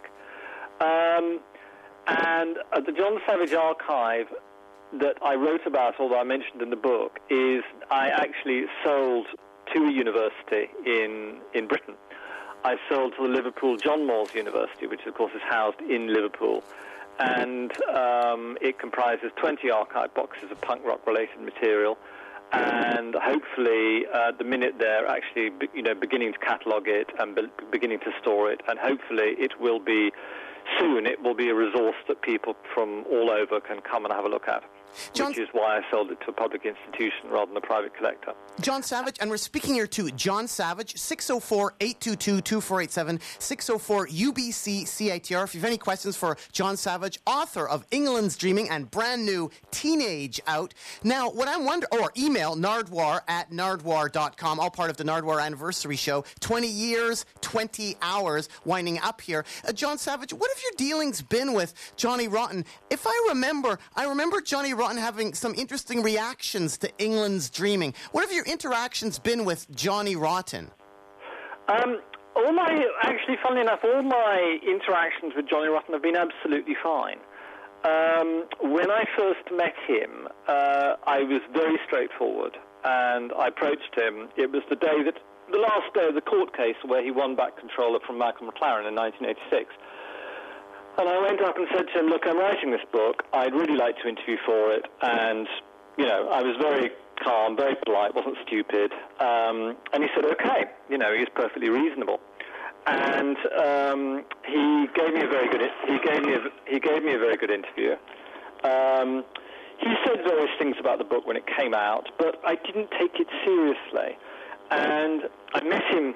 Um, and uh, the John Savage archive that I wrote about, although I mentioned in the book, is I actually sold to a university in in Britain. I sold to the Liverpool John Moores University, which of course is housed in Liverpool, and um, it comprises twenty archive boxes of punk rock related material. And hopefully, uh, the minute they're actually, you know, beginning to catalogue it and be- beginning to store it, and hopefully it will be soon. It will be a resource that people from all over can come and have a look at. John, which is why I sold it to a public institution rather than a private collector. John Savage, and we're speaking here to John Savage, six oh four, eight two two, two four eight seven, six oh four U B C C I T R. If you have any questions for John Savage, author of England's Dreaming and brand new Teenage out. Now, what I'm wondering, or email nardwar at nardwar dot com, all part of the Nardwar Anniversary Show. twenty years, twenty hours, winding up here. Uh, John Savage, what have your dealings been with Johnny Rotten? If I remember, I remember Johnny Rotten having some interesting reactions to England's Dreaming. What have your interactions been with Johnny Rotten? Um, all my, actually, funnily enough, all my interactions with Johnny Rotten have been absolutely fine. Um, when I first met him, uh, I was very straightforward, and I approached him. It was the day that, the last day of the court case where he won back control from Michael McLaren in nineteen eighty-six. And I went up and said to him, look, I'm writing this book. I'd really like to interview for it. And, you know, I was very calm, very polite, wasn't stupid. Um, and he said, okay. You know, he was perfectly reasonable. And um, he gave me a very good, he gave me a, he gave me a very good interview. Um, he said various things about the book when it came out, but I didn't take it seriously. And I met him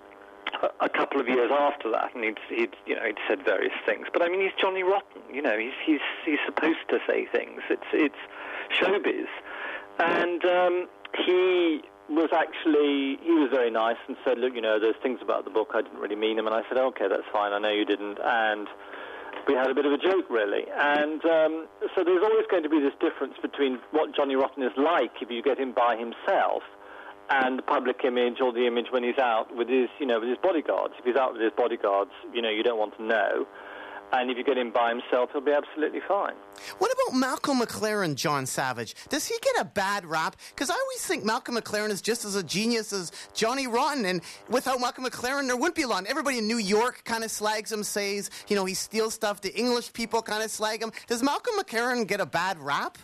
a couple of years after that, and he'd, he'd, you know, he'd said various things. But I mean, he's Johnny Rotten. You know, he's he's he's supposed to say things. It's it's showbiz, and um, he was actually, he was very nice and said, look, you know, there's things about the book, I didn't really mean them. And I said, okay, that's fine, I know you didn't. And we had a bit of a joke, really. And um, so there's always going to be this difference between what Johnny Rotten is like if you get him by himself and the public image or the image when he's out with his, you know, with his bodyguards. If he's out with his bodyguards, you know, you don't want to know. And if you get him by himself, he'll be absolutely fine. What about Malcolm McLaren, John Savage? Does he get a bad rap? Because I always think Malcolm McLaren is just as a genius as Johnny Rotten. And without Malcolm McLaren, there wouldn't be a lot. Everybody in New York kind of slags him, says, you know, he steals stuff. The English people kind of slag him. Does Malcolm McLaren get a bad rap?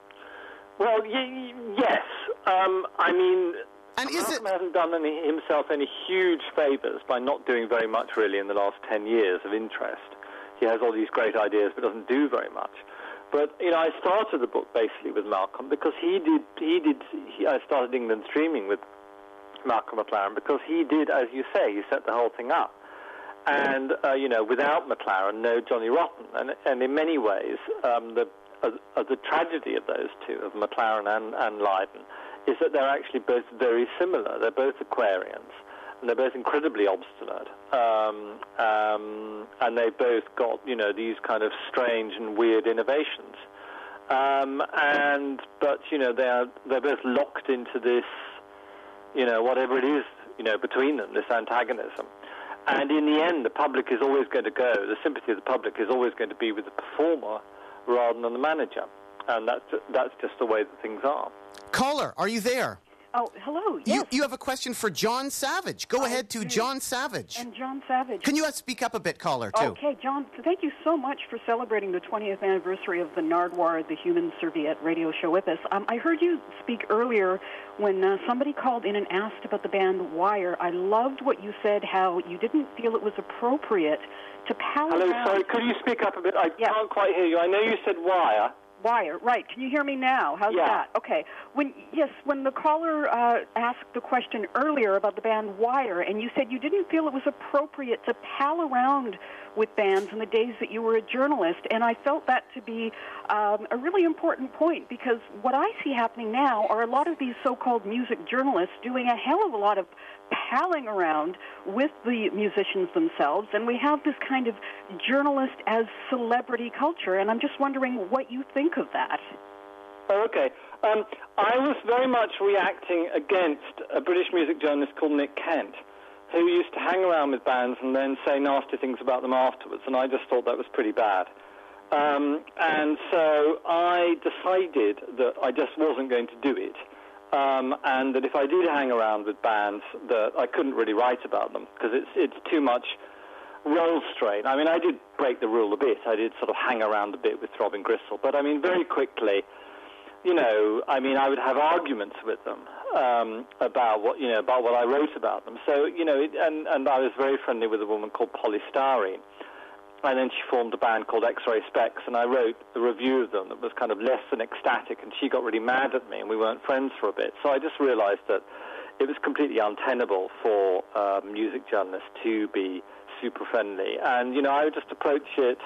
Well, y- yes. Um, I mean... And is Malcolm it... hasn't done any, himself any huge favours by not doing very much, really, in the last ten years of interest. He has all these great ideas, but doesn't do very much. But you know, I started the book basically with Malcolm because he did. He did. He, I started England Streaming with Malcolm McLaren because he did, as you say, he set the whole thing up. And uh, you know, without McLaren, no Johnny Rotten. And and in many ways, um, the uh, uh, the tragedy of those two, of McLaren and and Lydon, is that they're actually both very similar. They're both Aquarians. And they're both incredibly obstinate, um, um, and they've both got, you know, these kind of strange and weird innovations. Um, and but you know, they're they're both locked into this, you know, whatever it is, you know, between them, this antagonism. And in the end, the public is always going to go. The sympathy of the public is always going to be with the performer rather than the manager, and that's that's just the way that things are. Caller, are you there? Oh, hello, yes. You, you have a question for John Savage. Go I ahead to do. John Savage. And John Savage. Can you uh, speak up a bit, caller, too? Okay, John, thank you so much for celebrating the twentieth anniversary of the Nardwuar, the Human Serviette radio show with us. Um, I heard you speak earlier when uh, somebody called in and asked about the band Wire. I loved what you said, how you didn't feel it was appropriate to pal Hello, around... sorry, could you speak up a bit? I yeah. can't quite hear you. I know you said Wire. Wire, right. Can you hear me now? How's yeah. that? Okay. When Yes, when the caller uh, asked the question earlier about the band Wire, and you said you didn't feel it was appropriate to pal around with bands in the days that you were a journalist, and I felt that to be um, a really important point, because what I see happening now are a lot of these so-called music journalists doing a hell of a lot of palling around with the musicians themselves, and we have this kind of journalist as celebrity culture, and I'm just wondering what you think of that. Oh, okay. Um, I was very much reacting against a British music journalist called Nick Kent, who used to hang around with bands and then say nasty things about them afterwards, and I just thought that was pretty bad. Um, and so I decided that I just wasn't going to do it. Um, and that if I did hang around with bands, that I couldn't really write about them because it's it's too much role strain. I mean, I did break the rule a bit. I did sort of hang around a bit with Throbbing Gristle, but I mean, very quickly, you know, I mean, I would have arguments with them um, about what you know about what I wrote about them. So you know, it, and and I was very friendly with a woman called Polly Styrene. And then she formed a band called X-Ray Specs, and I wrote a review of them that was kind of less than ecstatic, and she got really mad at me, and we weren't friends for a bit. So I just realized that it was completely untenable for uh, music journalists to be super friendly. And, you know, I would just approach it,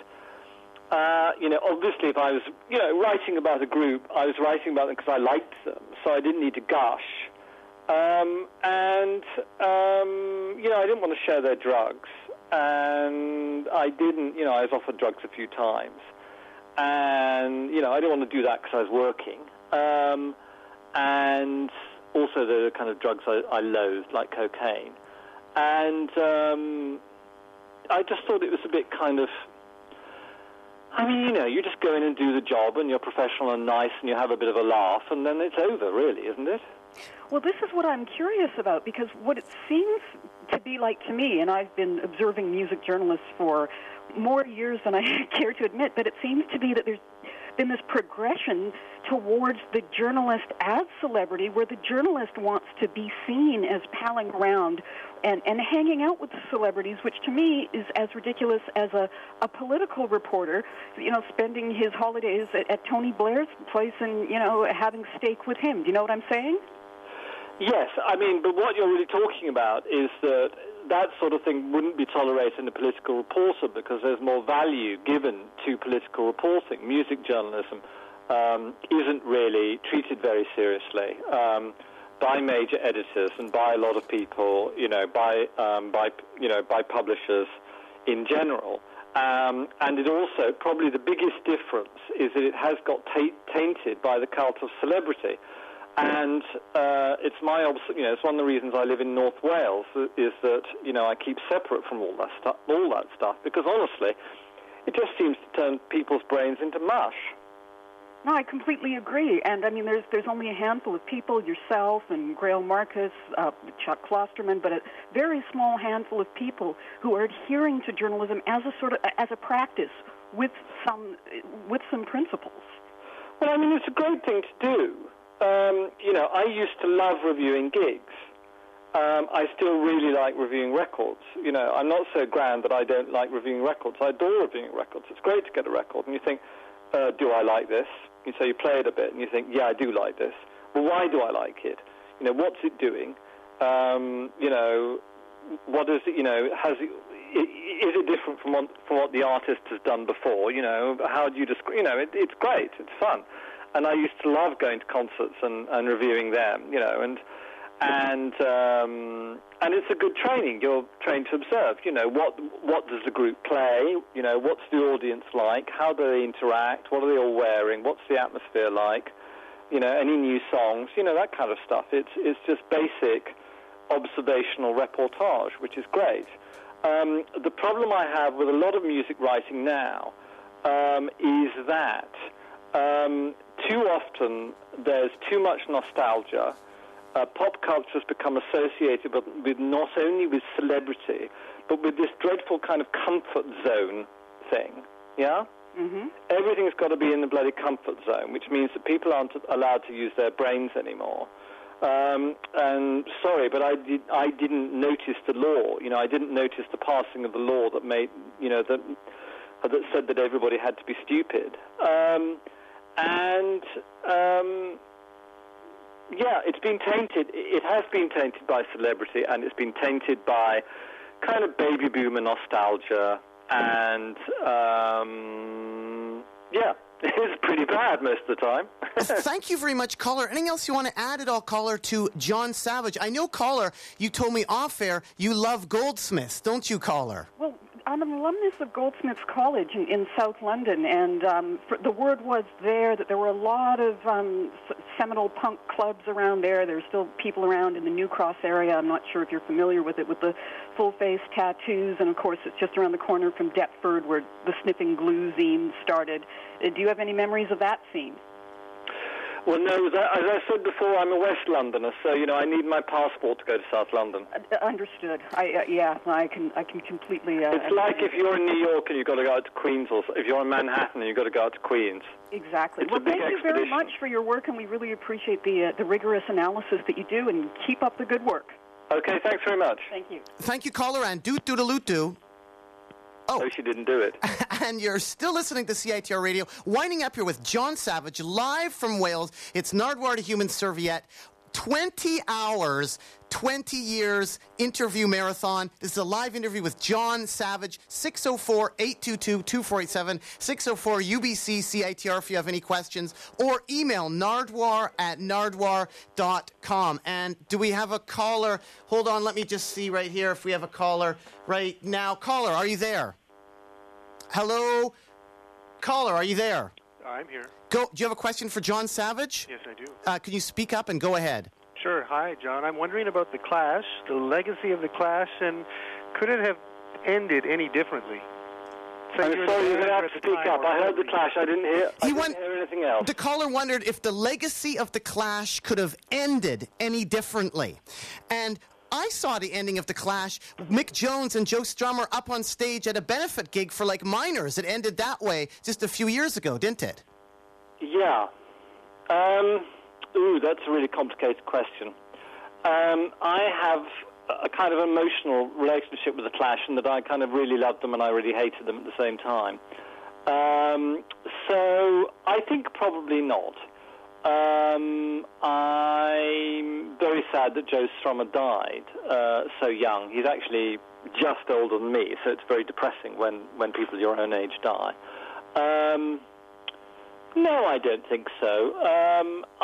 uh, you know, obviously if I was, you know, writing about a group, I was writing about them because I liked them, so I didn't need to gush. Um, and, um, you know, I didn't want to share their drugs. And I didn't, you know, I was offered drugs a few times. And, you know, I didn't want to do that because I was working. Um, and also the kind of drugs I, I loathed, like cocaine. And um, I just thought it was a bit kind of, I mean, you know, you just go in and do the job and you're professional and nice and you have a bit of a laugh and then it's over, really, isn't it? Well, this is what I'm curious about, because what it seems to be like to me, and I've been observing music journalists for more years than I care to admit, but it seems to be that there's been this progression towards the journalist as celebrity, where the journalist wants to be seen as palling around and, and hanging out with the celebrities, which to me is as ridiculous as a, a political reporter, you know, spending his holidays at, at Tony Blair's place and, you know, having steak with him. Do you know what I'm saying? Yes, I mean, but what you're really talking about is that that sort of thing wouldn't be tolerated in a political reporter because there's more value given to political reporting. Music journalism um, isn't really treated very seriously. Um, by major editors and by a lot of people, you know, by um, by you know by publishers in general. Um, and it also, probably the biggest difference is that it has got ta- tainted by the cult of celebrity. And uh, it's my, obs- you know, it's one of the reasons I live in North Wales is that, you know, I keep separate from all that stuff, all that stuff, because honestly, it just seems to turn people's brains into mush. No, I completely agree. And, I mean, there's there's only a handful of people, yourself and Grail Marcus, uh, Chuck Klosterman, but a very small handful of people who are adhering to journalism as a sort of, as a practice with some, with some principles. Well, I mean, it's a great thing to do. Um, you know, I used to love reviewing gigs. Um, I still really like reviewing records. You know, I'm not so grand that I don't like reviewing records. I adore reviewing records. It's great to get a record, and you think, uh, do I like this? And so you play it a bit, and you think, yeah, I do like this. Well, why do I like it? You know, what's it doing? Um, you know, what is it, you know, has it, is it different from what, from what the artist has done before? You know, how do you describe, you know, it, it's great, it's fun. And I used to love going to concerts and, and reviewing them, you know, and and um, and it's a good training. You're trained to observe, you know, what what does the group play? You know, what's the audience like? How do they interact? What are they all wearing? What's the atmosphere like? You know, any new songs? You know, that kind of stuff. It's it's just basic observational reportage, which is great. Um, the problem I have with a lot of music writing now um, is that um, too often there's too much nostalgia. Uh, pop culture has become associated with, with not only with celebrity, but with this dreadful kind of comfort zone thing, yeah? Mm-hmm. Everything's got to be in the bloody comfort zone, which means that people aren't allowed to use their brains anymore. Um, and sorry, but I, did, I didn't notice the law. You know, I didn't notice the passing of the law that made, you know, that, that said that everybody had to be stupid. Um, and... Um, Yeah, it's been tainted. It has been tainted by celebrity, and it's been tainted by kind of baby boomer nostalgia, and um, yeah, it's pretty bad most of the time. Thank you very much, caller. Anything else you want to add at all, caller, to John Savage? I know, caller, you told me off air you love Goldsmiths, don't you, caller? Well, I'm an alumnus of Goldsmiths College in, in South London, and um, for, the word was there that there were a lot of um, seminal punk clubs around there. There's still people around in the New Cross area. I'm not sure if you're familiar with it, with the full-face tattoos, and of course it's just around the corner from Deptford where the Sniffing Glue zine started. Uh, do you have any memories of that scene? Well, no, as I said before, I'm a West Londoner, so, you know, I need my passport to go to South London. Uh, understood. I, uh, yeah, I can I can completely... Uh, it's like if you're in New York and you've got to go out to Queens, or if you're in Manhattan and you've got to go out to Queens. Exactly. It's well, a big thank you expedition. very much for your work, and we really appreciate the, uh, the rigorous analysis that you do, and keep up the good work. Okay, thanks very much. Thank you. Thank you, caller, and doot-doodaloo-doo. Oh. No, she didn't do it. And you're still listening to C I T R Radio, winding up here with John Savage, live from Wales. It's Nardwuar to Human Serviette. twenty hours, twenty years interview marathon. This is a live interview with John Savage. six oh four, eight two two, two four eight seven, six oh four U B C C I T R if you have any questions, or email nardwuar at nardwuar dot com. And do we have a caller? Hold on, let me just see right here if we have a caller right now. Caller, are you there? Hello? Caller, are you there? I'm here. Go. Do you have a question for John Savage? Yes, I do. Uh, can you speak up and go ahead? Sure. Hi, John. I'm wondering about the Clash, the legacy of the Clash, and could it have ended any differently? So I'm sorry, you're going to have to speak up. I heard the Clash. I didn't hear, I didn't hear anything else. The caller wondered if the legacy of the Clash could have ended any differently. And I saw the ending of the Clash, Mick Jones and Joe Strummer up on stage at a benefit gig for like miners. It ended that way just a few years ago, didn't it? Yeah. Um, ooh, that's a really complicated question. Um, I have a kind of emotional relationship with the Clash, in that I kind of really loved them and I really hated them at the same time. Um, so I think probably not. Um, I'm very sad that Joe Strummer died uh, so young. He's actually just older than me, so it's very depressing when, when people your own age die. Um, No, I don't think so. Um, uh,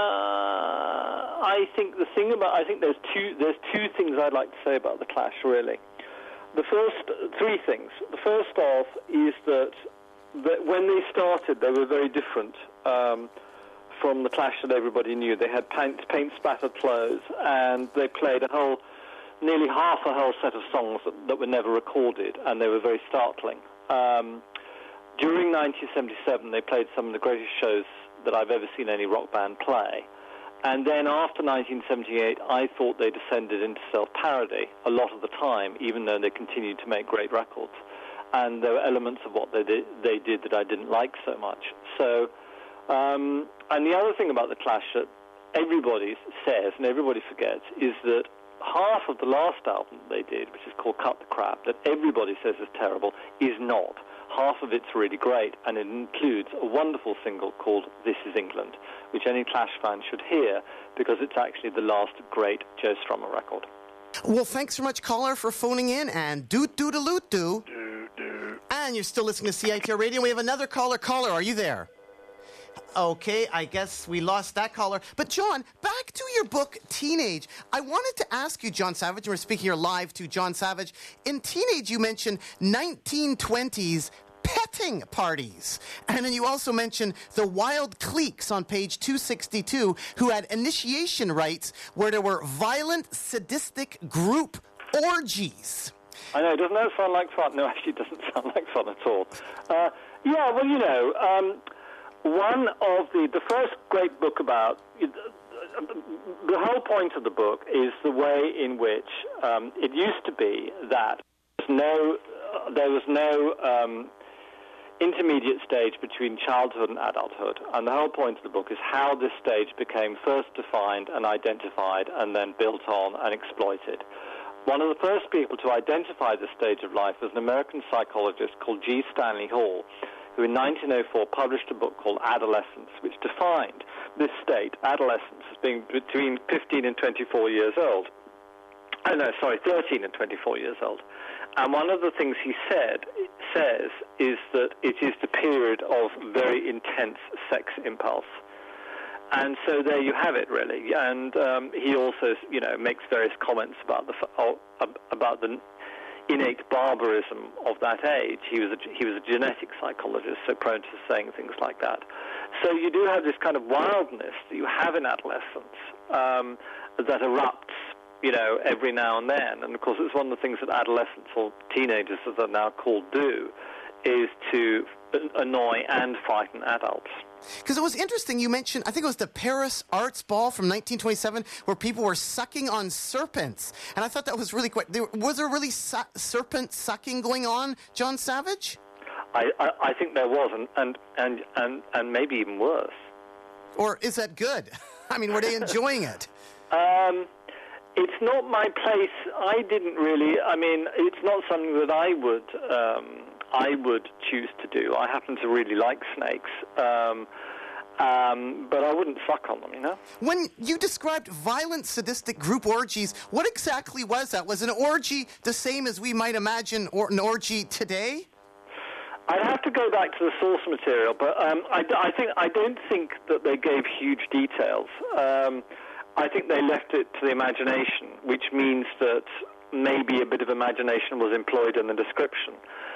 I think the thing about I think there's two there's two things I'd like to say about the Clash, really. The first three things. The first off is that, that when they started, they were very different um, from the Clash that everybody knew. They had paint, paint spattered clothes, and they played a whole, nearly half a whole set of songs that, that were never recorded, and they were very startling. Um, During nineteen seventy-seven, they played some of the greatest shows that I've ever seen any rock band play. And then after nineteen seventy-eight, I thought they descended into self-parody a lot of the time, even though they continued to make great records. And there were elements of what they did, they did that I didn't like so much. So, um, and the other thing about the Clash that everybody says and everybody forgets is that half of the last album they did, which is called Cut the Crap, that everybody says is terrible, is not. Half of it's really great, and it includes a wonderful single called This Is England, which any Clash fan should hear, because it's actually the last great Joe Strummer record. Well, thanks so much, caller, for phoning in, and doot-doot-a-loot-doo. And you're still listening to C I T R Radio. We have another caller. Caller, are you there? Okay, I guess we lost that caller. But, John, back to your book, Teenage. I wanted to ask you, John Savage, and we're speaking here live to John Savage. In Teenage, you mentioned nineteen twenties petting parties. And then you also mentioned the Wild Cliques on page two sixty-two, who had initiation rites where there were violent, sadistic group orgies. I know, doesn't that sound like fun? No, actually, it doesn't sound like fun at all. Uh, yeah, well, you know... Um, One of the, the first great book about, the whole point of the book is the way in which um, it used to be that no, uh, there was no um, intermediate stage between childhood and adulthood. And the whole point of the book is how this stage became first defined and identified and then built on and exploited. One of the first people to identify this stage of life was an American psychologist called G. Stanley Hall, who in nineteen oh four published a book called Adolescence, which defined this state, adolescence, as being between fifteen and twenty-four years old. Oh, no, sorry, thirteen and twenty-four years old. And one of the things he said, says is that it is the period of very intense sex impulse. And so there you have it, really. And um, he also, you know, makes various comments about the about the innate barbarism of that age. He was a, he was a genetic psychologist, so prone to saying things like that. So you do have this kind of wildness that you have in adolescence um, that erupts, you know, every now and then. And of course, it's one of the things that adolescents, or teenagers as they're now called, do, is to annoy and frighten adults. Because it was interesting, you mentioned, I think it was the Paris Arts Ball from nineteen twenty-seven, where people were sucking on serpents. And I thought that was really quite... There, was there really su- serpent sucking going on, John Savage? I, I, I think there was, and, and, and, and, and maybe even worse. Or is that good? I mean, were they enjoying it? Um, it's not my place. I didn't really... I mean, it's not something that I would... Um, I would choose to do. I happen to really like snakes, um, um, but I wouldn't suck on them, you know? When you described violent, sadistic group orgies, what exactly was that? Was an orgy the same as we might imagine or an orgy today? I'd have to go back to the source material, but um, I, I, think, I don't think that they gave huge details. Um, I think they left it to the imagination, which means that maybe a bit of imagination was employed in the description.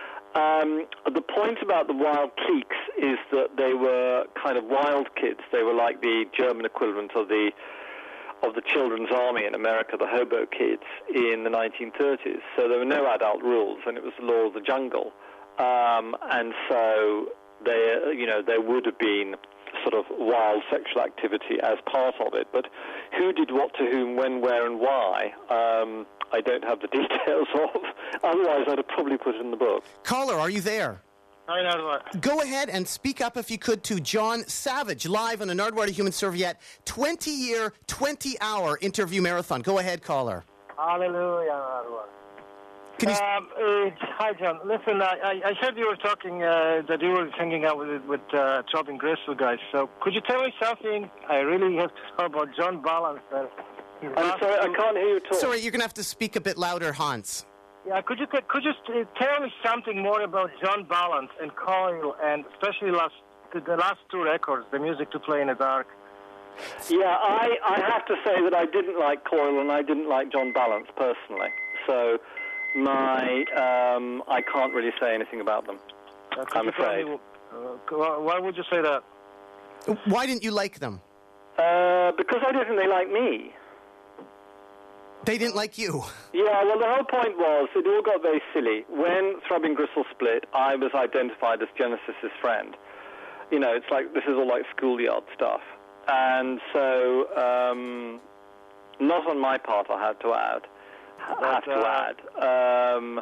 Um, the point about the Wild Cliques is that they were kind of wild kids. They were like the German equivalent of the of the Children's Army in America, the hobo kids in the nineteen thirties. So there were no adult rules, and it was the law of the jungle. Um, and so they, you know, there would have been sort of wild sexual activity as part of it. But who did what to whom, when, where, and why? Um, I don't have the details of. Otherwise, I'd have probably put it in the book. Caller, are you there? Hi, Nardwuar. Go ahead and speak up if you could to John Savage, live on the Nardwuar the Human Serviette twenty-year, twenty-hour interview marathon. Go ahead, caller. Hallelujah, Nardwuar. Can you... Um, uh, hi, John. Listen, I, I heard you were talking, uh, that you were hanging out with with uh, Chopping Graceful guys. So could you tell me something? I really have to know about John Balance. Uh, I'm sorry, I can't hear you talk. Sorry, you're going to have to speak a bit louder, Hans. Yeah, could you could you tell me something more about John Balance and Coil, and especially last the, the last two records, the music to play in the dark. Yeah, I, I have to say that I didn't like Coil and I didn't like John Balance personally. So my um, I can't really say anything about them. Uh, I'm afraid. Me, uh, why would you say that? Why didn't you like them? Uh, because I didn't think they liked me. They didn't like you. Yeah, well, the whole point was it all got very silly. When Throbbing Gristle split, I was identified as Genesis's friend. You know, it's like, this is all like schoolyard stuff. And so, um, not on my part, I had to add. But, have to uh, add. Um,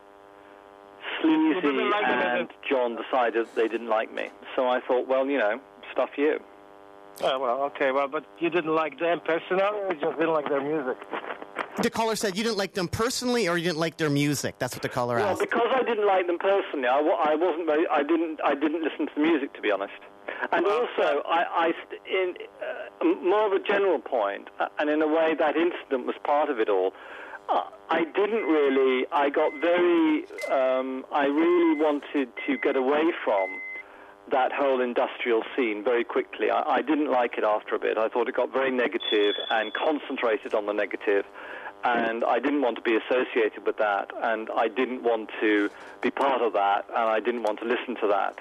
Sleazy like and John decided they didn't like me. So I thought, well, you know, stuff you. Oh, well, okay, well, but you didn't like them personally, or you just didn't like their music? The caller said you didn't like them personally, or you didn't like their music. That's what the caller Well, asked. because I didn't like them personally, I, wa- I wasn't very. I didn't. I didn't listen to the music, to be honest. And also, I, I st- in uh, more of a general point, uh, and in a way, that incident was part of it all. Uh, I didn't really. I got very. Um, I really wanted to get away from that whole industrial scene very quickly. I, I didn't like it after a bit. I thought it got very negative and concentrated on the negative, and I didn't want to be associated with that, and I didn't want to be part of that, and I didn't want to listen to that.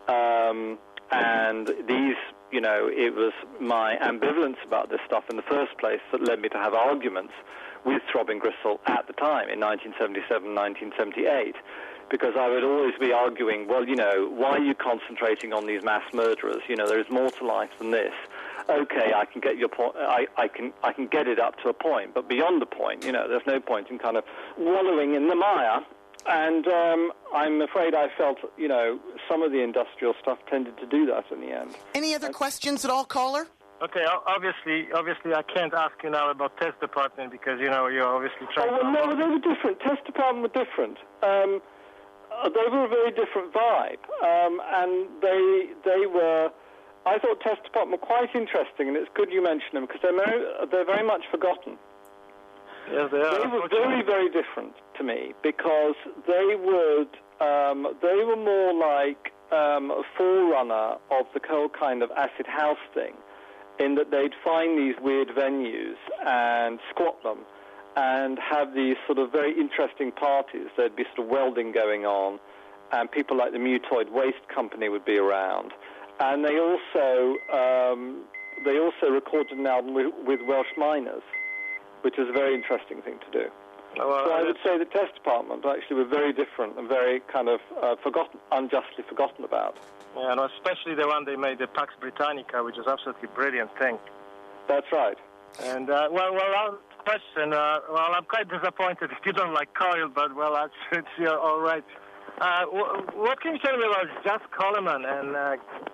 Um, and these, you know, it was my ambivalence about this stuff in the first place that led me to have arguments with Throbbing Gristle at the time in nineteen seventy-seven, nineteen seventy-eight. Because I would always be arguing, well, you know, why are you concentrating on these mass murderers? You know, there is more to life than this. Okay, I can get your point. I, I can I can get it up to a point, but beyond the point, you know, there's no point in kind of wallowing in the mire. And um, I'm afraid I felt, you know, some of the industrial stuff tended to do that in the end. Any other questions at all, caller? Okay, obviously, obviously, I can't ask you now about Test Department because, you know, you're obviously trying oh, well, to... no, they were different. Test Department were different. Um, they were a very different vibe, um, and they they were. I thought Test Department were quite interesting, and it's good you mention them because they're very, they're very much forgotten. Yes, they are. They were very very different to me because they would um, they were more like um, a forerunner of the whole kind of acid house thing, in that they'd find these weird venues and squat them, and have these sort of very interesting parties. There'd be sort of welding going on, and people like the Mutoid Waste Company would be around. And they also um, they also recorded an album with, with Welsh miners, which is a very interesting thing to do. Oh, well, so I would say the Test Department actually were very different and very kind of uh, forgotten, unjustly forgotten about. Yeah, and especially the one they made, the Pax Britannica, which is absolutely brilliant thing. That's right. And, uh, well, well, I'll question. Uh, well, I'm quite disappointed if you don't like Coil, but, well, that's, it's yeah, all right. Uh, w- what can you tell me about Jazz Coleman? And uh,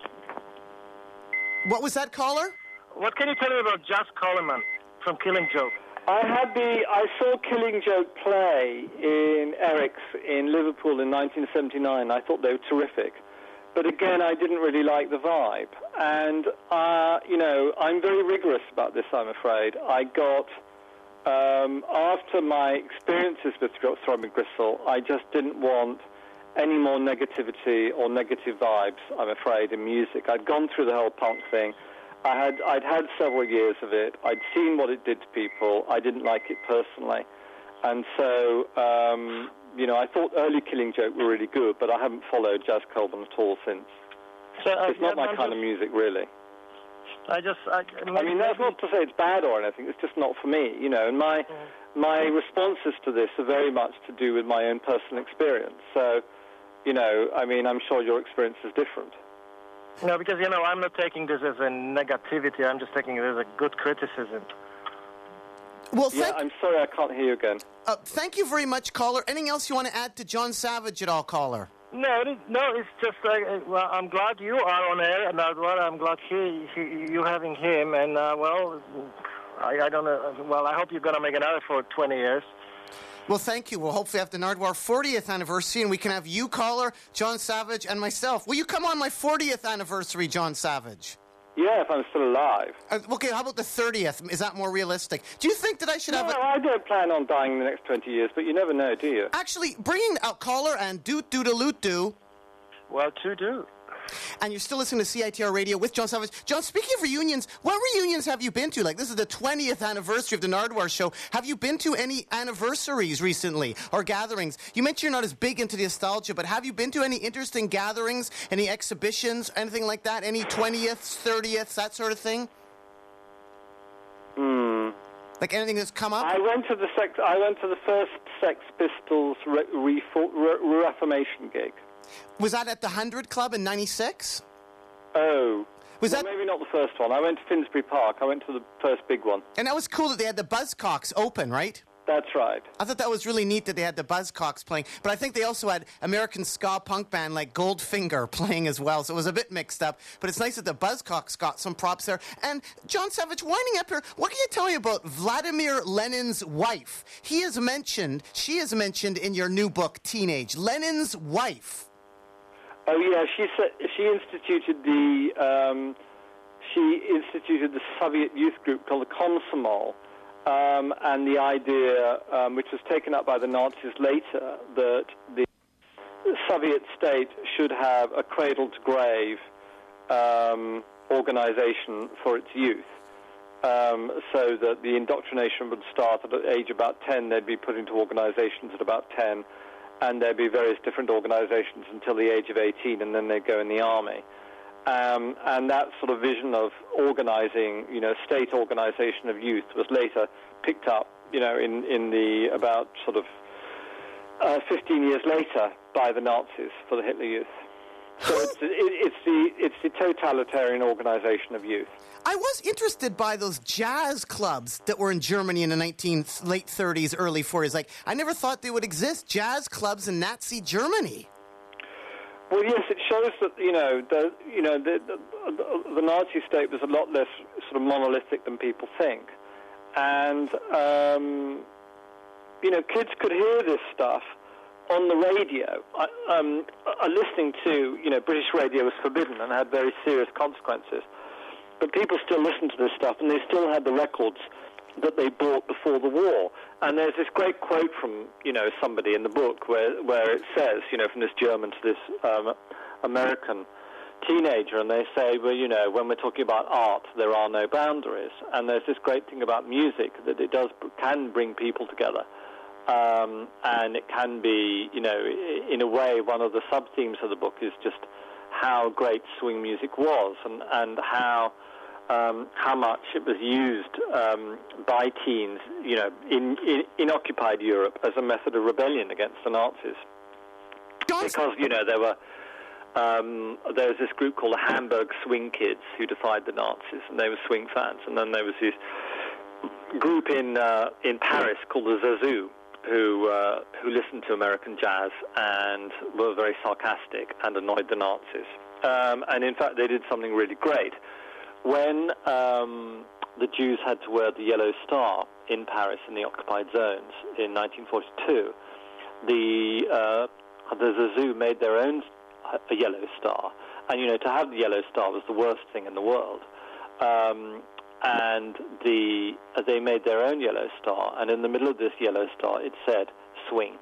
what was that, caller? What can you tell me about Jazz Coleman from Killing Joke? I had the I saw Killing Joke play in Eric's in Liverpool in nineteen seventy-nine. I thought they were terrific. But again, I didn't really like the vibe. And, uh, you know, I'm very rigorous about this, I'm afraid. I got, um, after my experiences with Throbbing Gristle, I just didn't want any more negativity or negative vibes, I'm afraid, in music. I'd gone through the whole punk thing. I had, I'd had several years of it. I'd seen what it did to people. I didn't like it personally. And so... Um, You know, I thought early Killing Joke were really good, but I haven't followed Jazz Coleman at all since. So, uh, it's not yeah, my I'm kind just, of music, really. I just... I, I mean, that's not to say it's bad or anything. It's just not for me, you know. And my, mm. my responses to this are very much to do with my own personal experience. So, you know, I mean, I'm sure your experience is different. No, because, you know, I'm not taking this as a negativity. I'm just taking it as a good criticism. Well, yeah, I'm sorry, I can't hear you again. Uh, thank you very much, caller. Anything else you want to add to John Savage at all, caller? No, it is, no, it's just like, uh, well, I'm glad you are on air, and well, I'm glad he, he, you having him, and, uh, well, I, I don't know, well, I hope you're going to make another for twenty years. Well, thank you. We'll hopefully have the Nardwuar fortieth anniversary, and we can have you, caller, John Savage, and myself. Will you come on my fortieth anniversary, John Savage? Yeah, if I'm still alive. Uh, okay, how about the thirtieth? Is that more realistic? Do you think that I should no, have... No, a... I don't plan on dying in the next twenty years, but you never know, do you? Actually, bringing out caller and doot doot a loot do. Well, to do. And you're still listening to C I T R Radio with John Savage. John, speaking of reunions, what reunions have you been to? Like, this is the twentieth anniversary of the Nardwuar Show. Have you been to any anniversaries recently or gatherings? You mentioned you're not as big into the nostalgia, but have you been to any interesting gatherings, any exhibitions, anything like that? Any twentieths, thirtieths, that sort of thing? Hmm. Like anything that's come up? I went to the sex. I went to the first Sex Pistols re- re- re- Reformation gig. Was that at the Hundred Club in ninety-six? Oh. Was well, that maybe not the first one? I went to Finsbury Park. I went to the first big one. And that was cool that they had the Buzzcocks open, right? That's right. I thought that was really neat that they had the Buzzcocks playing. But I think they also had American ska punk band like Goldfinger playing as well. So it was a bit mixed up. But it's nice that the Buzzcocks got some props there. And John Savage, winding up here, what can you tell me about Vladimir Lenin's wife? He is mentioned, she is mentioned in your new book, Teenage. Lenin's wife. Oh yeah, she she instituted the um, she instituted the Soviet youth group called the Komsomol. Um, and the idea, um, which was taken up by the Nazis later, that the Soviet state should have a cradle-to-grave um, organization for its youth, um, so that the indoctrination would start at the age about ten. They'd be put into organizations at about ten, and there'd be various different organizations until the age of eighteen, and then they'd go in the army. Um, and that sort of vision of organizing, you know, state organization of youth was later picked up, you know, in, in the about sort of uh, fifteen years later by the Nazis for the Hitler Youth. So it's, it, it's the it's the totalitarian organization of youth. I was interested by those jazz clubs that were in Germany in the nineteen late thirties, early forties. Like, I never thought they would exist. Jazz clubs in Nazi Germany. Well, yes, it shows that, you know, the, you know, the, the, the Nazi state was a lot less sort of monolithic than people think. And, um, you know, kids could hear this stuff on the radio. I, um, uh, listening to, you know, British radio was forbidden and had very serious consequences. But people still listened to this stuff, and they still had the records that they bought before the war. And there's this great quote from, you know, somebody in the book where, where it says, you know, from this German to this um, American teenager, and they say, well, you know, when we're talking about art, there are no boundaries. And there's this great thing about music, that it does can bring people together. Um, and it can be, you know, in a way, one of the sub-themes of the book is just how great swing music was, and, and how... Um, how much it was used um, by teens, you know, in, in, in occupied Europe as a method of rebellion against the Nazis. Because, you know, there were um, there was this group called the Hamburg Swing Kids who defied the Nazis, and they were swing fans. And then there was this group in uh, in Paris called the Zazou, who uh, who listened to American jazz and were very sarcastic and annoyed the Nazis. Um, and in fact, they did something really great. When um, the Jews had to wear the yellow star in Paris in the occupied zones in nineteen forty-two, the uh, the Zazou made their own a yellow star, and you know, to have the yellow star was the worst thing in the world. Um, and the uh, they made their own yellow star, and in the middle of this yellow star, it said "Swing."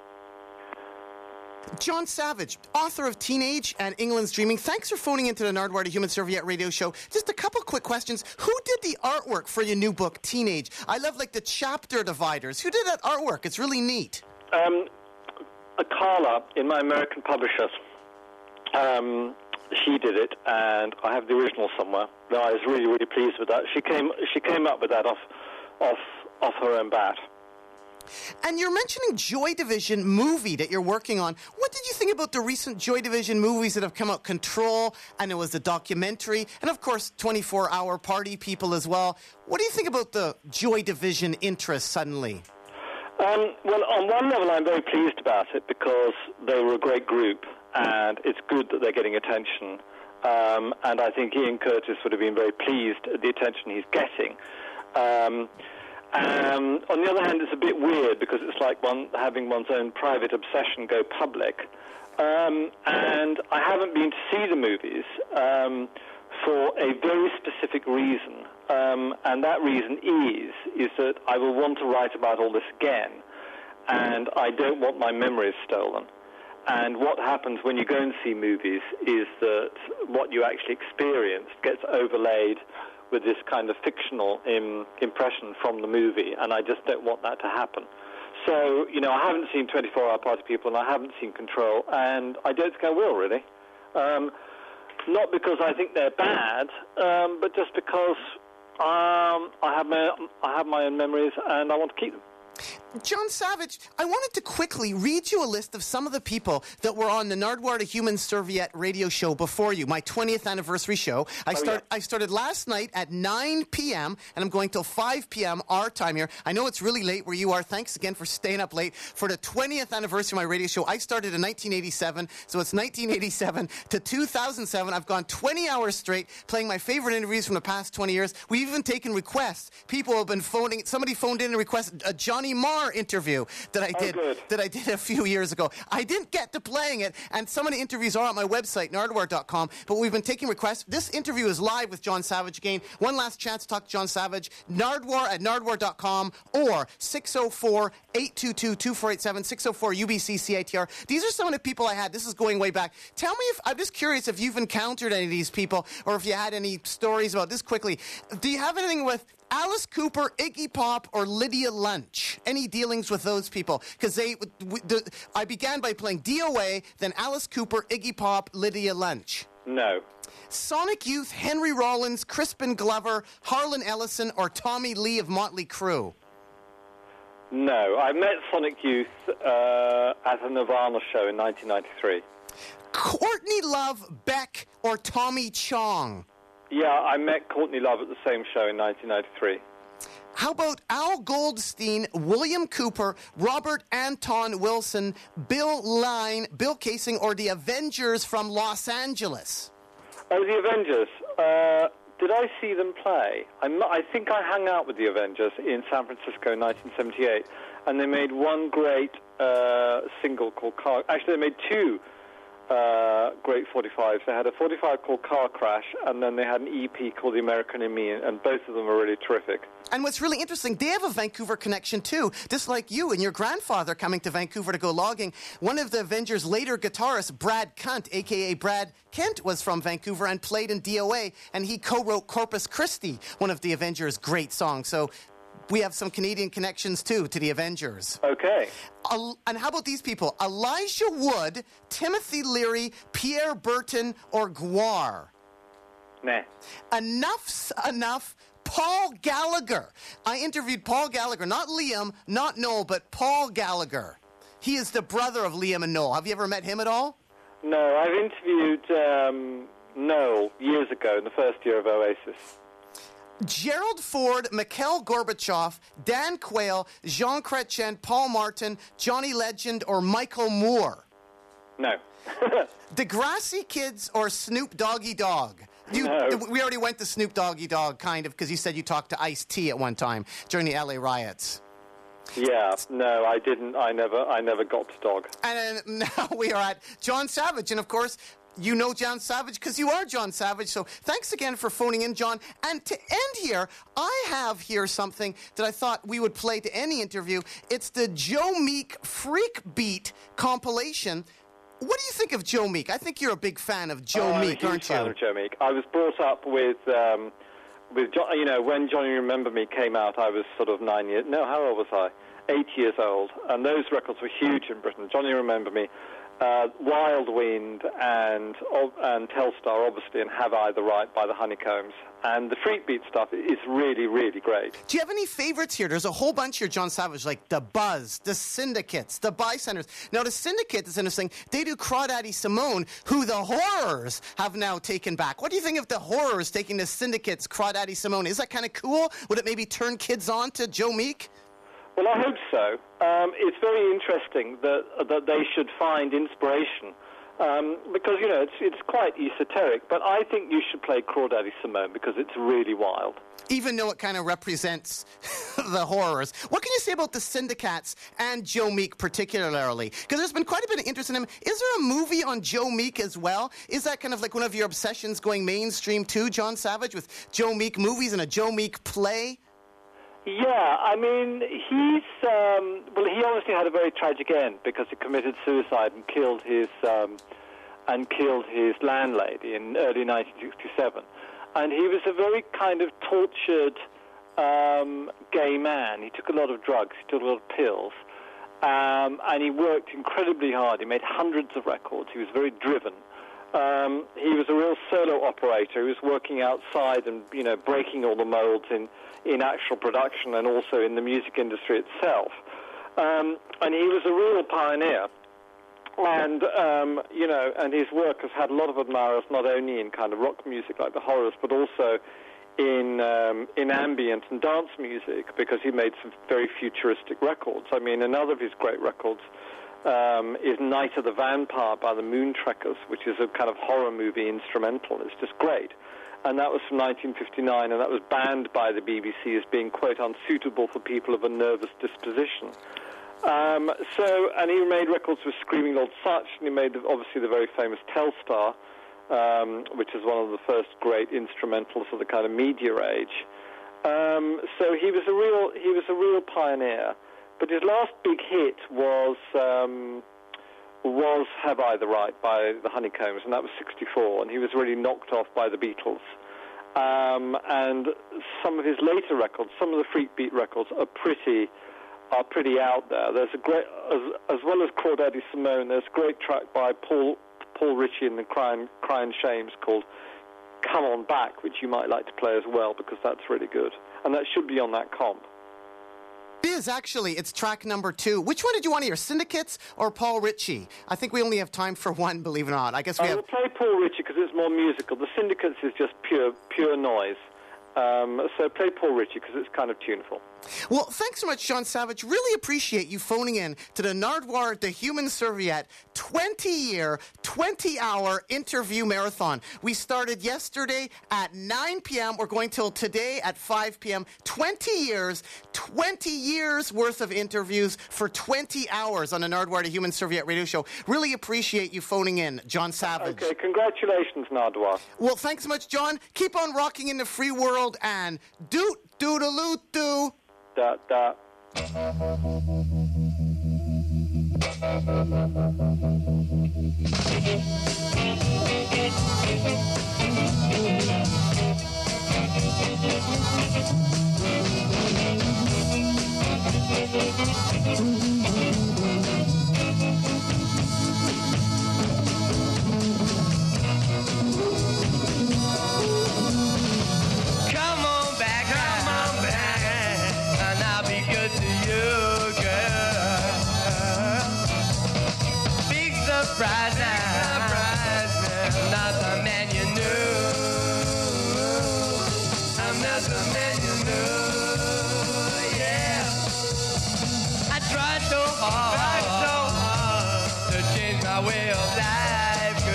John Savage, author of Teenage and England's Dreaming. Thanks for phoning into the Nardwuar, the Human Serviette radio show. Just a couple quick questions. Who did the artwork for your new book, Teenage? I love, like, the chapter dividers. Who did that artwork? It's really neat. Um, Carla, in my American publisher, um, she did it, and I have the original somewhere. No, I was really, really pleased with that. She came, she came up with that off, off, off her own bat. And you're mentioning Joy Division movie that you're working on. What did you think about the recent Joy Division movies that have come out? Control, and it was a documentary, and of course twenty-four hour Party People as well. What do you think about the Joy Division interest suddenly? Um, well, on one level I'm very pleased about it because they were a great group, and it's good that they're getting attention. Um, and I think Ian Curtis would have been very pleased at the attention he's getting. Um, Um, on the other hand, it's a bit weird because it's like one having one's own private obsession go public. Um, and I haven't been to see the movies um, for a very specific reason. Um, and that reason is, is that I will want to write about all this again. And I don't want my memories stolen. and what happens when you go and see movies is that what you actually experience gets overlaid with this kind of fictional im- impression from the movie, and I just don't want that to happen. So, you know, I haven't seen twenty-four hour Party People, and I haven't seen Control, and I don't think I will, really. Um, not because I think they're bad, um, but just because um, I have my I have my own memories, and I want to keep them. John Savage, I wanted to quickly read you a list of some of the people that were on the Nardwuar the Human Serviette radio show before you, my twentieth anniversary show. I, oh, start, yeah. I started last night at nine p.m., and I'm going till five p.m. our time here. I know it's really late where you are. Thanks again for staying up late for the twentieth anniversary of my radio show. I started in nineteen eighty-seven, so it's nineteen eighty-seven to two thousand seven. I've gone twenty hours straight playing my favorite interviews from the past twenty years. We've even taken requests. People have been phoning. Somebody phoned in and requested a Johnny Marr interview that I did oh, that I did a few years ago. I didn't get to playing it, and some of the interviews are on my website, nardwuar dot com, but we've been taking requests. This interview is live with John Savage again. One last chance to talk to John Savage. Nardwuar at nardwuar dot com or six oh four, eight two two, two four eight seven, six oh four U B C C I T R. These are some of the people I had. This is going way back. Tell me if, I'm just curious if you've encountered any of these people or if you had any stories about this quickly. Do you have anything with Alice Cooper, Iggy Pop, or Lydia Lunch? Any dealings with those people? Because they, the, I began by playing D O A, then Alice Cooper, Iggy Pop, Lydia Lunch. No. Sonic Youth, Henry Rollins, Crispin Glover, Harlan Ellison, or Tommy Lee of Motley Crue? No. I met Sonic Youth uh, at a Nirvana show in nineteen ninety-three. Courtney Love, Beck, or Tommy Chong? Yeah, I met Courtney Love at the same show in nineteen ninety-three. How about Al Goldstein, William Cooper, Robert Anton Wilson, Bill Line, Bill Casing, or the Avengers from Los Angeles? Oh, the Avengers. Uh, did I see them play? I'm not, I think I hung out with the Avengers in San Francisco in nineteen seventy-eight, and they made one great uh, single called Car... Actually, they made two Uh, great forty-fives. They had a forty-five called Car Crash, and then they had an E P called The American in Me, and both of them are really terrific. And what's really interesting, they have a Vancouver connection too, just like you and your grandfather coming to Vancouver to go logging. One of the Avengers' later guitarists, Brad Kunt, a k a. Brad Kent, was from Vancouver and played in D O A, and he co-wrote Corpus Christi, one of the Avengers' great songs. So we have some Canadian connections, too, to the Avengers. Okay. Uh, and how about these people? Elijah Wood, Timothy Leary, Pierre Burton, or Guar? Nah. Enough's enough. Paul Gallagher. I interviewed Paul Gallagher, not Liam, not Noel, but Paul Gallagher. He is the brother of Liam and Noel. Have you ever met him at all? No, I've interviewed um, Noel years ago in the first year of Oasis. Gerald Ford, Mikhail Gorbachev, Dan Quayle, Jean Chrétien, Paul Martin, Johnny Legend, or Michael Moore? No. Degrassi Kids or Snoop Doggy Dogg? You, no. We already went to Snoop Doggy Dogg, kind of, because you said you talked to Ice-T at one time during the L A riots. Yeah, no, I didn't. I never, I never got to Dog. And uh, now we are at John Savage, and of course, you know John Savage because you are John Savage. So thanks again for phoning in, John. And to end here, I have here something that I thought we would play to any interview. It's the Joe Meek Freak Beat compilation. What do you think of Joe Meek? I think you're a big fan of Joe oh, Meek, I'm a huge aren't you? fan of Joe Meek. I was brought up with, um, with John, you know, when Johnny Remember Me came out, I was sort of nine years, no, how old was I? Eight years old. And those records were huge in Britain. Johnny Remember Me, uh, Wild Wind, and and Telstar, obviously, and Have I the Right by the Honeycombs. And the Freak Beat stuff is really, really great. Do you have any favorites here? There's a whole bunch here, John Savage, like The Buzz, The Syndicates, The Bystanders. Now, The Syndicate is interesting. They do Crawdaddy Simone, who the Horrors have now taken back. What do you think of the Horrors taking the Syndicates, Crawdaddy Simone? Is that kind of cool? Would it maybe turn kids on to Joe Meek? Well, I hope so. Um, it's very interesting that that they should find inspiration um, because, you know, it's it's quite esoteric. But I think you should play Crawdaddy Simone because it's really wild. Even though it kind of represents the Horrors. What can you say about the Syndicates and Joe Meek particularly? Because there's been quite a bit of interest in him. Is there a movie on Joe Meek as well? Is that kind of like one of your obsessions going mainstream too, John Savage, with Joe Meek movies and a Joe Meek play? Yeah, I mean, he's, um, well, he obviously had a very tragic end because he committed suicide and killed his, um, and killed his landlady in early nineteen sixty-seven. And he was a very kind of tortured um, gay man. He took a lot of drugs, he took a lot of pills, um, and he worked incredibly hard. He made hundreds of records. He was very driven. Um, he was a real solo operator. He was working outside and, you know, breaking all the molds in, in actual production and also in the music industry itself. Um, and he was a real pioneer. And, um, you know, and his work has had a lot of admirers, not only in kind of rock music like the Horrors, but also in um, in ambient and dance music, because he made some very futuristic records. I mean, another of his great records Um, is Night of the Vampire by the Moontrekkers, which is a kind of horror movie instrumental. It's just great. And that was from nineteen fifty-nine, and that was banned by the B B C as being, quote, unsuitable for people of a nervous disposition. Um, so, and he made records with Screaming Lord Sutch, and he made, the, obviously, the very famous Telstar, um, which is one of the first great instrumentals of the kind of media age. Um, so he was a real, he was a real pioneer. But his last big hit was um, was Have I the Right by the Honeycombs, and that was sixty-four, and he was really knocked off by the Beatles. Um, and some of his later records, some of the Freak Beat records, are pretty are pretty out there. There's a great, as, as well as Crawdaddy Simone, there's a great track by Paul Paul Ritchie and the Crying Crying Shames called Come On Back, which you might like to play as well, because that's really good, and that should be on that comp. It is, actually. It's track number two. Which one did you want to hear, Syndicates or Paul Ritchie? I think we only have time for one, believe it or not. I guess we I have... will play Paul Ritchie because it's more musical. The Syndicates is just pure pure noise. Um, so play Paul Ritchie because it's kind of tuneful. Well, thanks so much, John Savage. Really appreciate you phoning in to the Nardwuar the Human Serviette twenty-year, twenty-hour interview marathon. We started yesterday at nine p.m. We're going till today at five p.m. twenty years, twenty years worth of interviews for twenty hours on the Nardwuar the Human Serviette radio show. Really appreciate you phoning in, John Savage. Okay, congratulations, Nardwuar. Well, thanks so much, John. Keep on rocking in the free world and doot doodaloo doo. Da da. Come on back, come on back, and I'll be good to you, girl. Big surprise now, I'm not the man you knew. I'm not the man you knew, yeah. I tried so hard, so hard to change my way of life,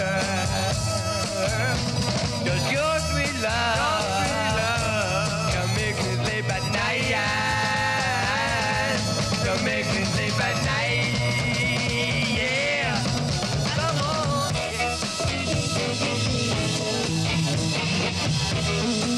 girl. Just your sweet love. Make me sleep at night, yeah. Come on.